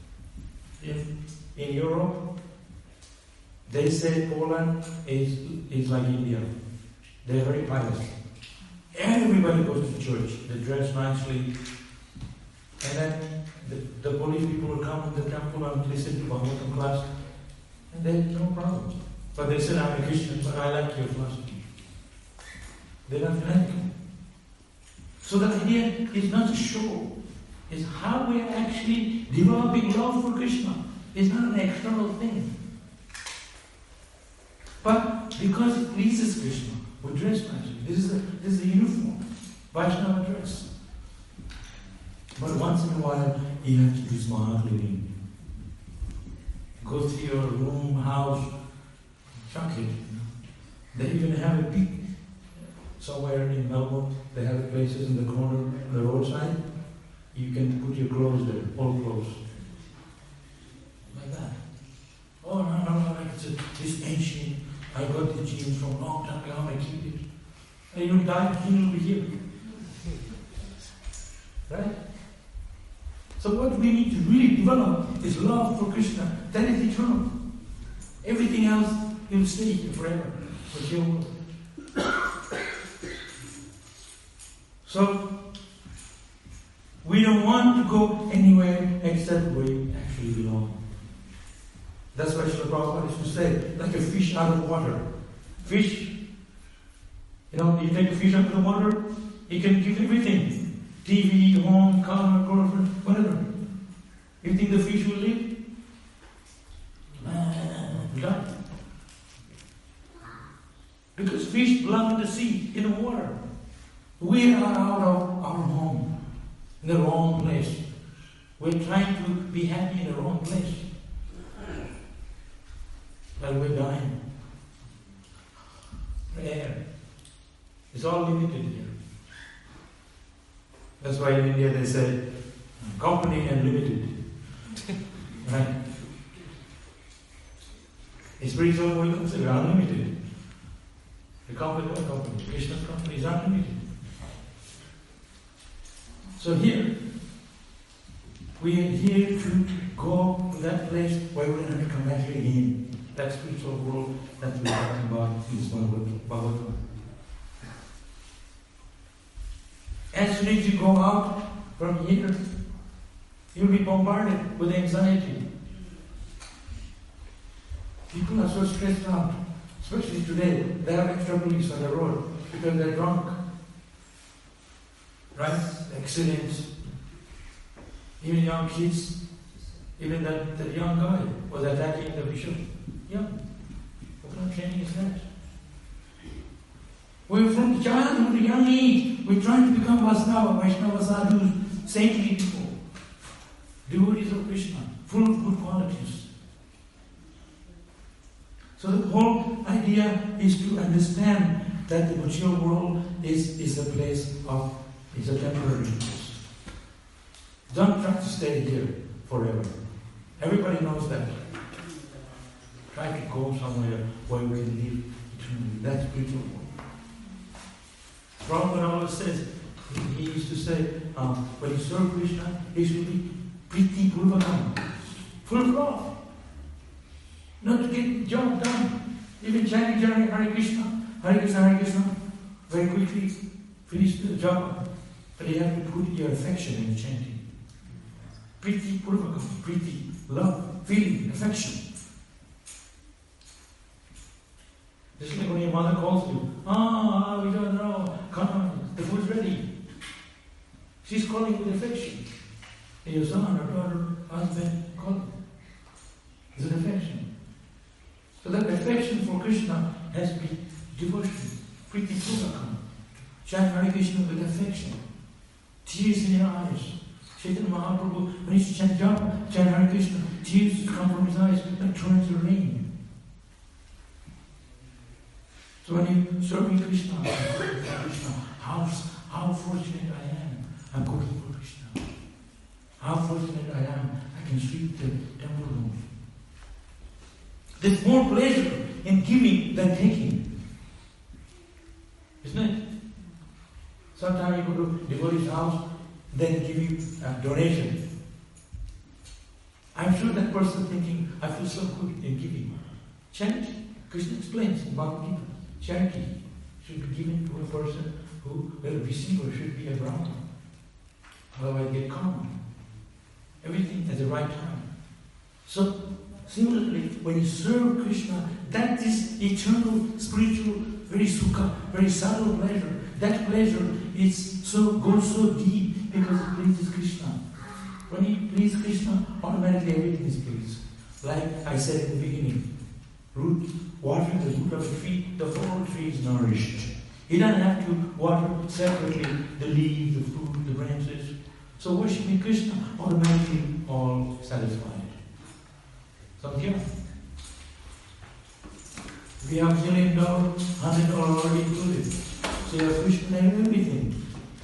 In Europe, they say Poland is like India. They're very pious. Everybody goes to church. They dress nicely. And then the Polish people will come in the temple and listen to Bhagavatam class. And they have no problem. But they said, "I'm a Christian, but I like your philosophy." They're not fanatical. So the idea is not a show. It's how we are actually developing love for Krishna. It's not an external thing. But because it pleases Krishna, we dress nicely. This is a uniform Vaishnava dress. But once in a while, you have to do smart living. Go to your room, house, chuck it. They even have a big, somewhere in Melbourne, they have places in the corner, on the roadside. You can put your clothes there, old clothes. Like that. Oh, no, it's this ancient, I got the jeans from a long time ago, I keep it. And you die, he will be here. Right? So what we need to really develop is love for Krishna. That is eternal. Everything else will stay here forever. But you. So we don't want to go anywhere except where we actually belong. That's why Srila Prabhupada used to say, like a fish out of water. Fish, you take a fish out of the water, it can give everything. TV, home, car, girlfriend, whatever. You think the fish will live? No. Because fish belong in the sea, in the water. We are out of our home, in the wrong place. We're trying to be happy in the wrong place. Well, we're dying. Air. It's all limited here. That's why in India they say, company and limited. Right? In spiritual we consider unlimited. The company, what company? Krishna's company is unlimited. So here, we are here to go to that place where we're going to come back again. That spiritual world that we're talking about in this Bhagavatam. As soon as you go out from here, you'll be bombarded with anxiety. People are so stressed out, especially today. They have extra police on the road because they're drunk. Right? Accidents. Even young kids, even that young guy was attacking the bishop. Yeah. What kind of training is that? We're from childhood, young age, we're trying to become Vaishnava sadhus, saintly people, devotees of Krishna, full of good qualities. So the whole idea is to understand that the material world is a place of, is a temporary place. Don't try to stay here forever. Everybody knows that. Try to go somewhere where we can live eternally. That's spiritual world. Prabhupada always says, he used to say, when you serve Krishna, he should be priti purvakam, full of love. Not to get the job done. Even chanting Hare Krishna, very quickly finish the job. But you have to put your affection in chanting. Priti purvakam, priti, love, feeling, affection. Just like when your mother calls you, we don't know, come on, the food's ready. She's calling with affection. And your son or daughter, husband, calling. It's an affection. So that affection for Krishna has to be devotion, priti purvakam. Chant Hare Krishna with affection. Tears in your eyes. Chaitanya Mahaprabhu, when he used to chant Hare Krishna, tears would come from his eyes like torrents of rain. So when you serve Krishna, how fortunate I am. I'm cooking for Krishna. How fortunate I am. I can sweep the temple room. There's more pleasure in giving than taking. Isn't it? Sometimes you go to devotee's house, then give you a donation. I'm sure that person thinking, I feel so good in giving. Charity. Krishna explains in Bhagavad Gita. Charity should be given to a person who will receive or should be a Brahman. Otherwise get karma. Everything at the right time. So, similarly, when you serve Krishna, that is eternal, spiritual, very sukha, very subtle pleasure. That pleasure goes so deep because it pleases Krishna. When you please Krishna, automatically everything is pleased. Like I said in the beginning, watering the root of the tree, the whole tree is nourished. He doesn't have to water separately the leaves, the fruit, the branches. So worshiping Krishna, automatically all satisfied. Samkhya? We have $1 million, $100 already included. So you have Krishna and everything.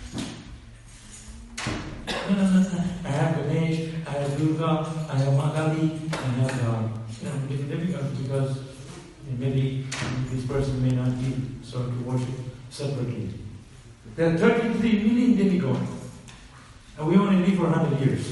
No. I have Ganesh, I have Durga, I have Magali, I have different demigods because maybe this person may not be so to worship separately. There are 33 million demigods, and we only live for 100 years.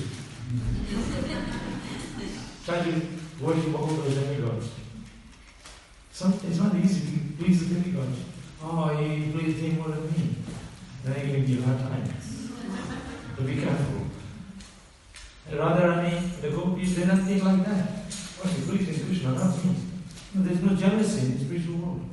Try to worship all those demigods. It's not easy to please the demigods. You please him more than me. Then I'm going to give you a hard time. So be careful. Radharani, the gopis, they're nothing like that. What you please in Krishna, not me. No, there's no jealousy in the spiritual world.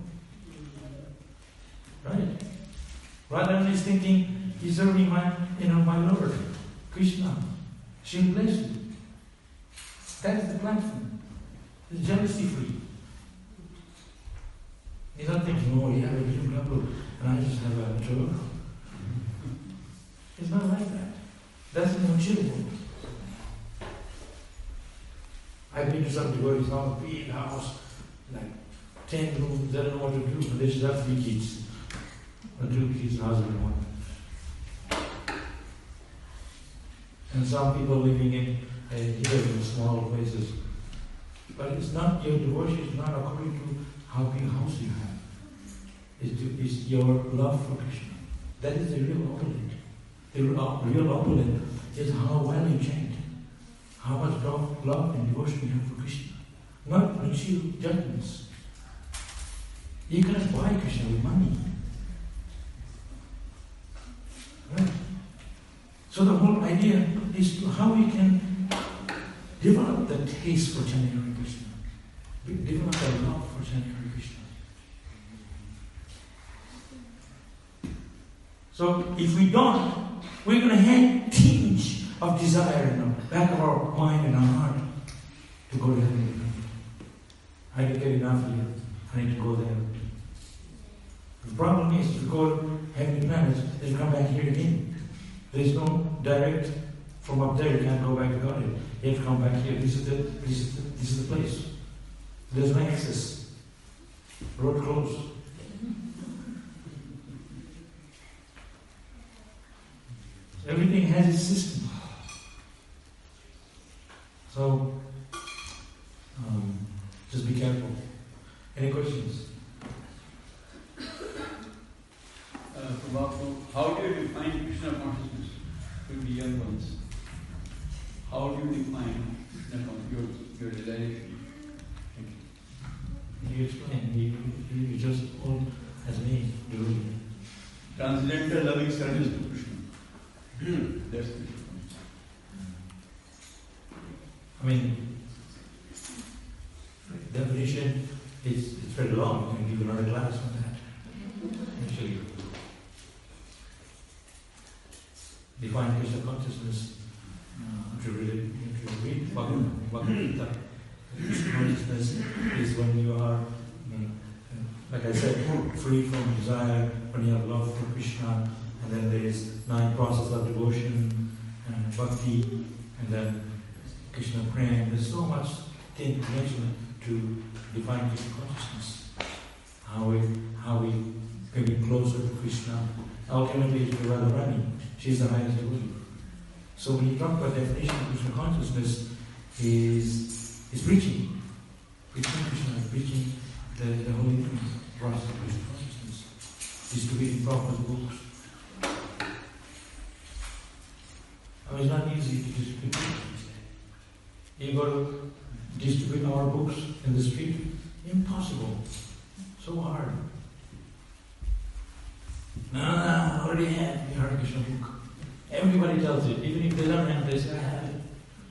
Right? Radharani is thinking, he's serving my Lord, Krishna. She'll bless you. That is the platform. It's jealousy free. He's not thinking, you have a little couple and I just have a joke. It's not like that. That's an unachievable. I've been to some devotees' house, big house, like 10 rooms, they don't know what to do, but they should have 3 kids. Or 2 kids, husband, one. And some people living in here in small places. But it's not, your devotion is not according to how big a house you have. It's your love for Krishna. That is the real opulent. The real opulent is how well you chant. How much love and devotion you have for Krishna. Not material judgments. You cannot buy Krishna with money. Right? So the whole idea is to how we can develop the taste for chanting Hare Krishna. Develop the love for chanting Hare Krishna. So if we don't, we're going to tinge of desire in the back of our mind and our heart to go to heaven. I can get enough here. I need to go there. The problem is, if we go to heavenly planets, they come back here again. There's no direct from up there. You can't go back to God. You have to come back here. This is the place. There's no access. Road closed. Everything has its system. So, just be careful. Any questions? Prabhu, how do you define Krishna consciousness to the young ones? How do you define Krishna consciousness, your realization? You explain. You just all as me do. Transcendental loving service to Krishna. That's Krishna. I mean, definition is it's very long. I can give you another class on that. Actually, define Krishna consciousness. If you read Bhagavad Gita, Krishna consciousness is when you are, like I said, free from desire, when you have love for Krishna, and then there is 9 processes of devotion, and bhakti, and then Krishna praying. There's so much information to define Krishna consciousness. How we can be closer to Krishna. Ultimately, it's Radharani. She's the highest devotee. So when you talk about definition of Krishna consciousness, is preaching. Preaching Krishna, preaching the holy process of Krishna consciousness. Distributing proper books. I mean, it's not easy to distribute books. You got to distribute our books in the street. Impossible. So hard. No, I already have the Hare Krishna book. Everybody tells it. Even if they don't have this, I have it.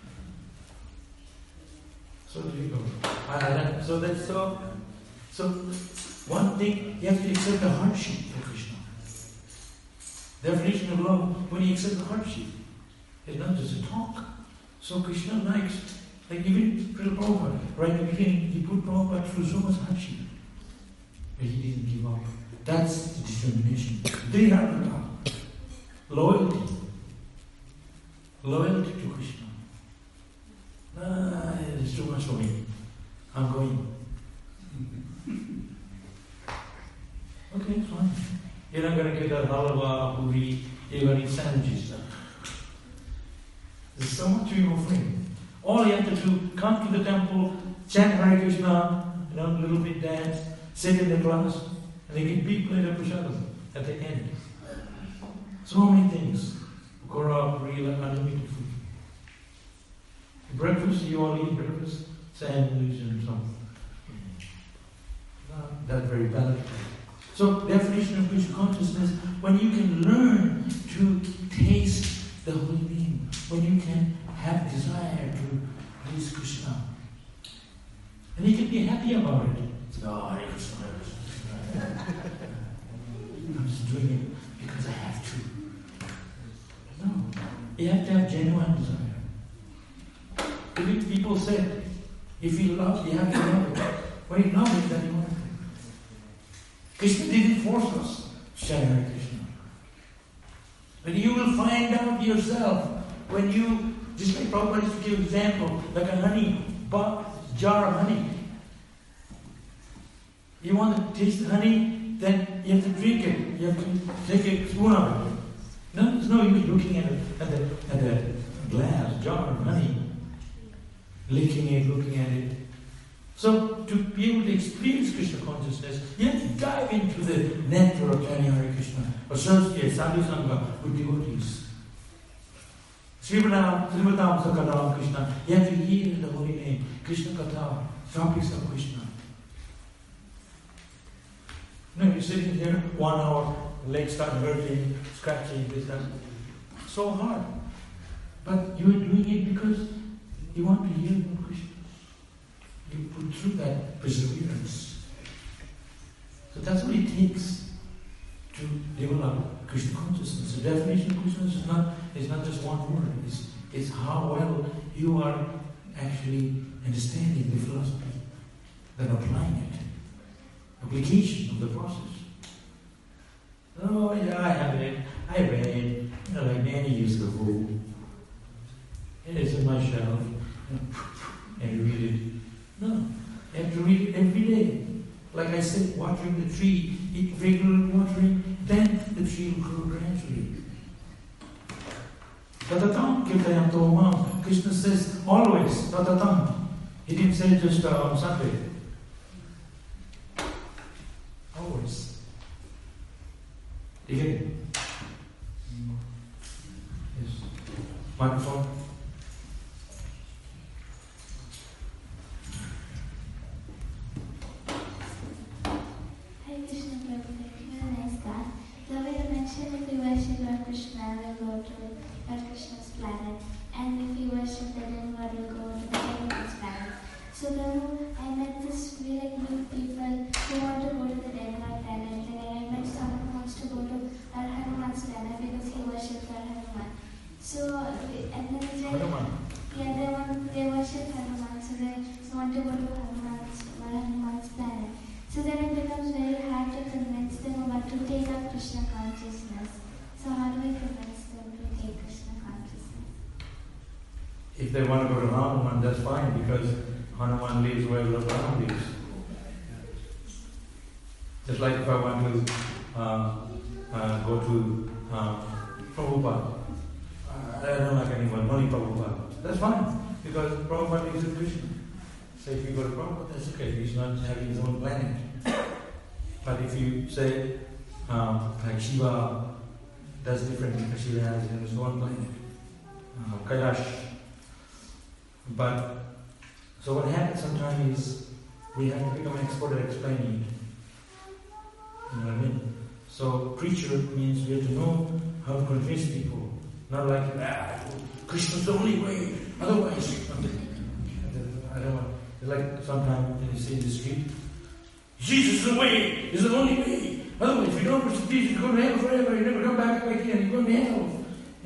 So difficult. So that's so one thing, you have to accept the hardship for Krishna. Definition of love, when you accept the hardship, it's not just a talk. So Krishna likes, like even Prabhupada, right at the beginning, he put Prabhupada through so much hardship. But he didn't give up. That's the determination. Dhriyartha. Loyalty. Loyalty to Krishna. It's too much for me. I'm going. Okay, fine. You're not going to get that halwa, puri, you're going to eat sandwiches. There's so much you're offering. All you have to do, come to the temple, chant Hare Krishna, a little bit dance, sit in the class, and they get big plate of prasadam at the end. So many things. Gora, puri, unlimited food. Breakfast, you all eat breakfast, sandwich and something. Not that very palatable. So, definition of Krishna consciousness, when you can learn to taste the holy name, when you can have desire to please Krishna, and you can be happy about it. Oh, Hare Krishna, Hare Krishna. I'm just doing it because I have to. No, you have to have genuine desire. People said, if you love, you have to love it. When you love it, then you want it. Krishna didn't force us to chant Hare Krishna. But you will find out yourself when you, just like Prabhupada used to give example, like a honey, jar of honey. You want to taste the honey, then you have to drink it. You have to take a spoon of it. No, there's no use looking at the glass, jar of honey. Licking it, looking at it. So, to be able to experience Krishna consciousness, you have to dive into the nectar of chanting Hare Krishna, associate sadhu sangha with devotees. Srimadam Sakadam Krishna, you have to hear the holy name, Krishna Katha, topics of Krishna. No, you're sitting here 1 hour, legs start hurting, scratching, this, that. So hard. But you're doing it because you want to hear about Krishna. You put through that perseverance. So that's what it takes to develop Krishna consciousness. The definition of Krishna is not just one word. It's It's how well you are actually understanding the philosophy, then applying it. Application of the process. Oh yeah, I have it. I read. Like Nanny used to fool. It is in my shelf. And read it. No, you have to read it every day. Like I said, watering the tree, regular watering, then the tree will grow gradually. Tatatam kirtayam tomam. Krishna says always, tatatam. He didn't say just on Sunday. Always. Do you get it? Yes. Microphone. If we worship Lord Krishna, we'll go to Lord Krishna's planet. And if we worship the demigod, we'll go to the demigod's planet. So Prabhu, I met this really new people who want to go to the demigod planet. And then I met someone who wants to go to Lord Hanuman's planet because he worships Lord Hanuman. So, and then it's like, they worship Hanuman. So they want to go to Lord Hanuman's planet. So then it becomes very hard to convince them about to take up Krishna consciousness. So how do we convince them to take Krishna consciousness? If they want to go to Hanuman, that's fine, because Hanuman lives where Lord Ram lives. Just like if I want to go to Prabhupada, I don't like anyone, only Prabhupada. That's fine, because Prabhupada lives with Krishna. So if you go to Prabhupada, that's okay, he's not having his own planet. But if you say, like Shiva, that's different because Shiva has his own planet. Kailash. But, so what happens sometimes is, we have to become an expert at explaining it. You know what I mean? So, preacher means we have to know how to convince people. Not like, Krishna's the only way, otherwise, I don't want. It's like sometimes you see in the street, Jesus is the way, is the only way. Otherwise, if you don't worship Jesus, you go to hell forever, you never come back again, you go to hell.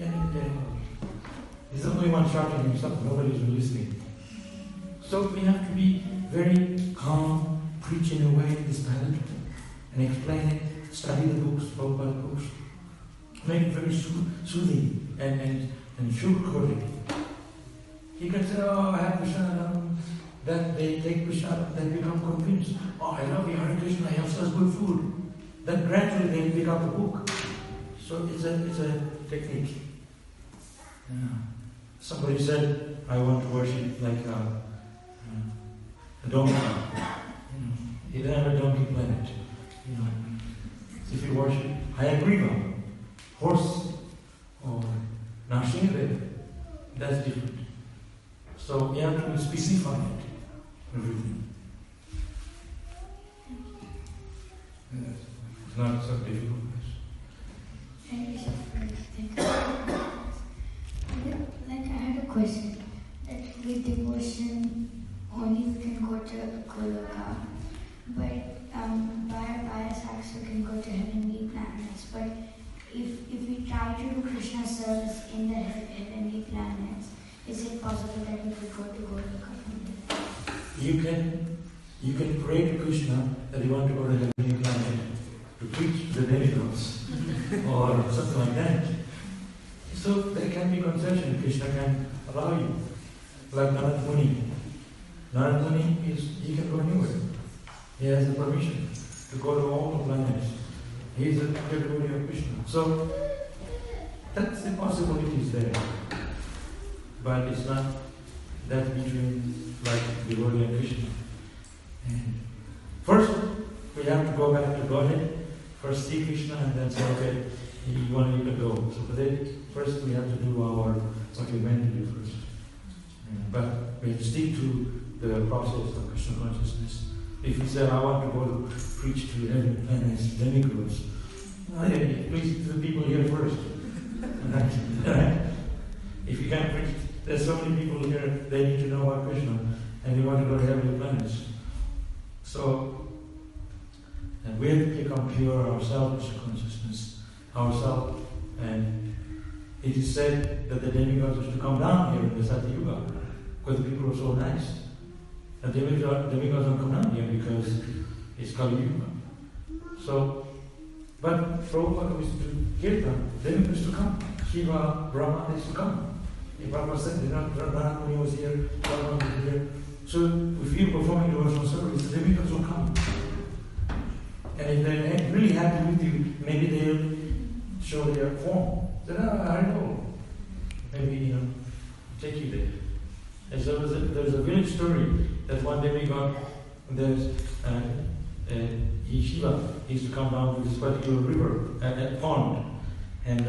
He's the only one shouting himself, nobody's listening. So we have to be very calm, preach in a way that's palatable, and explain it, study the books, Prabhupada books, make it very soothing and sugarcoat it. You can say, oh, I have Krishna. Then they take Krishna, then become convinced. Oh, I love you, Hare Krishna, I have such good food. Then gradually they pick up the book. So it's a technique. Yeah. Somebody said, I want to worship like a donkey. You don't have a donkey planet. So if you worship Hayagriva, horse, or Nrsimhadev, that's different. So you have to specify it. Everything. It's not so difficult. Thank you so much. Like I had a question. That with devotion, only we can go to Goloka, but by acts we can go to heavenly planets. But if we try to do Krishna service in the heavenly planets, is it possible that we could go to Goloka? You can pray to Krishna that you want to go to the heavenly planet to preach to the demigods or something like that. So there can be concession. Krishna can allow you. Like Narad Muni. Narad Muni he can go anywhere. He has the permission to go to all the planets. He is a devotee of Krishna. So that's the possibilities there. But it's not that between like devotee and Krishna. And first, we have to go back to Godhead. First see Krishna and then say, okay, you want me to go. So for that, first we have to do what we meant to do first. But we have to stick to the process of Krishna consciousness. If you say, I want to go to preach to heaven planets, demigods, please the people here first. If you can't preach, there's so many people here, they need to know about Krishna, and they want to go to heavenly planets. So, and we have to become pure ourselves, Krishna consciousness, ourselves, and it is said that the demigods used to come down here in the Satya Yuga because the people were so nice. And demigods don't come down here because it's Kali Yuga. So, but Prabhupada used to do Kirtan, demigods used to come. Shiva, Brahma used to come. If Brahma said, Narada Muni was here, Brahma was here. So if you're performing devotional service, the demigods will come. And if they're really happy with you, maybe they'll show their form. Then I know. Maybe, take you there. And so there's a village story that one demigod, there's Shiva, he used to come down to this particular river, at pond. And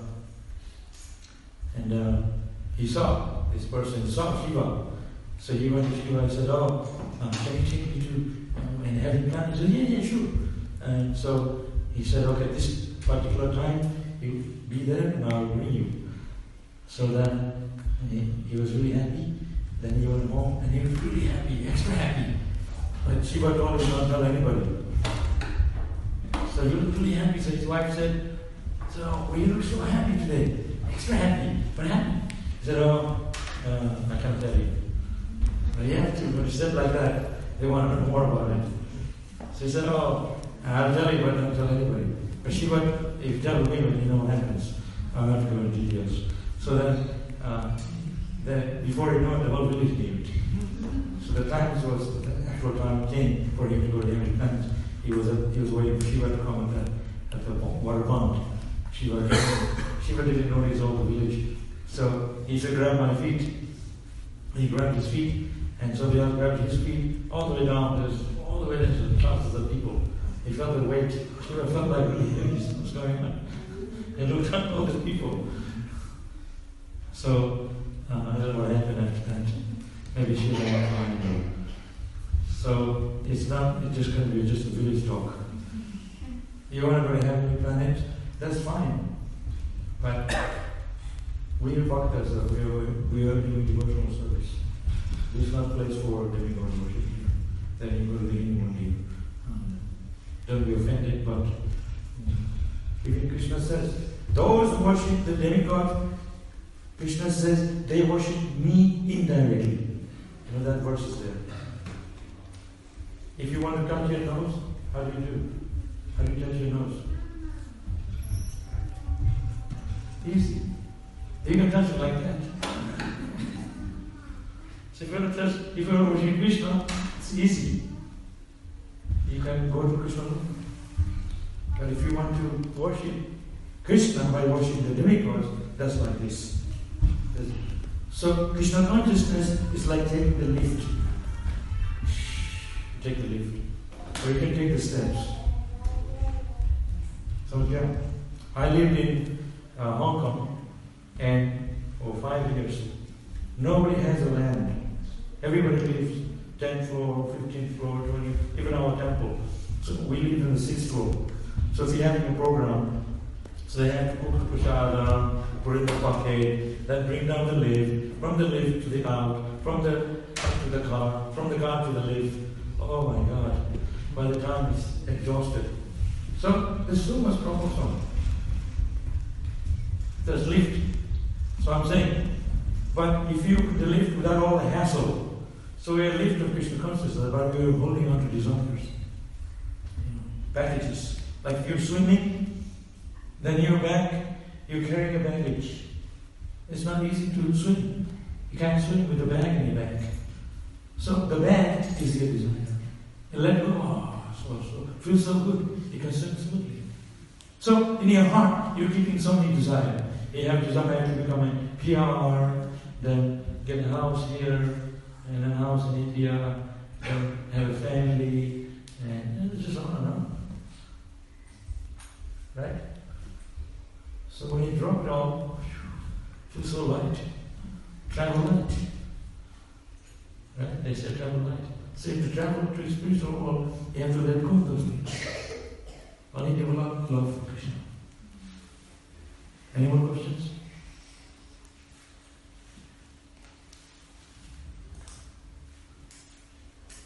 he saw, this person saw Shiva. So he went to Shiva and said, can you take me to an heaven planet? He said, yeah, sure. And so he said, okay, this particular time, you be there and I'll bring you. So then he was really happy. Then he went home and he was really happy, extra happy. But Shiva told him not to tell anybody. So he was really happy. So his wife said, so you look so happy today, extra happy. What happened? He said, I can't tell you. But you have to. When she said like that, they want to know more about it. So he said, I'll tell you, but don't tell anybody. But Shiva, if you tell women, you know what happens. I'm not going to details. So then before you know it, the whole village knew it. So the actual time came for him to go to the heaven planet. He was waiting for Shiva to come at the water pond. Shiva didn't know he's all the village. So he said, grab my feet. He grabbed his feet, and so they all grabbed his feet all the way down. There's all the way to the thousands of people. He felt the weight. Shiva felt like really heavy. What's going on? He looked at all the people. So I don't know what happened after that. Maybe Shiva won't find him. So it's just going to be just a village talk. You want to go to heavenly planet? That's fine. But we are bhaktas, we are doing devotional service. This is not a place for demigod worship here. Then you go to the Hindu. Don't be offended, but even Krishna says, those who worship the demigod, Krishna says, they worship me indirectly. You know that verse is there. If you want to touch your nose, how do you do? How do you touch your nose? Easy. You can touch it like that. So if you want to worship Krishna, it's easy. You can go to Krishna. But if you want to worship Krishna by worshiping the demigods, that's like this. So Krishna consciousness is like taking the lift. Take the lift. Or you can take the steps. So yeah, I lived in Hong Kong, and for 5 years, nobody has a land. Everybody lives 10th floor, 15th floor, 20th, even our temple. So we live in the 6th floor. So if you're having a program, so they have to cook the prasadam, put in the bucket, then bring down the lift, from the lift to the out, from the up to the car, from the car to the lift. Oh my God, by the time it's exhausted. So there's so much troublesome. There's lift. So I'm saying, but if you could lift without all the hassle, so we're a lift of Krishna consciousness, but we're holding on to desires. Baggages. Like if you're swimming, then you're back, you're carrying a baggage. It's not easy to swim. You can't swim with a bag in your back. So the bag is your desire. You let go, feels so good. You can swim smoothly. So in your heart, you're keeping so many desires. You have desire to become a PR, then get a house here, and a house in India, then have a family, and it's just on and on. Right? So when you drop it all, feel so light. Travel light. Right? They say travel light. So to travel to spiritual world, you have to let go of those things. Only develop love for Krishna. Any more questions?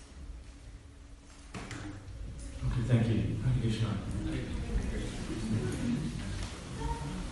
Okay, thank you. Hare Krishna.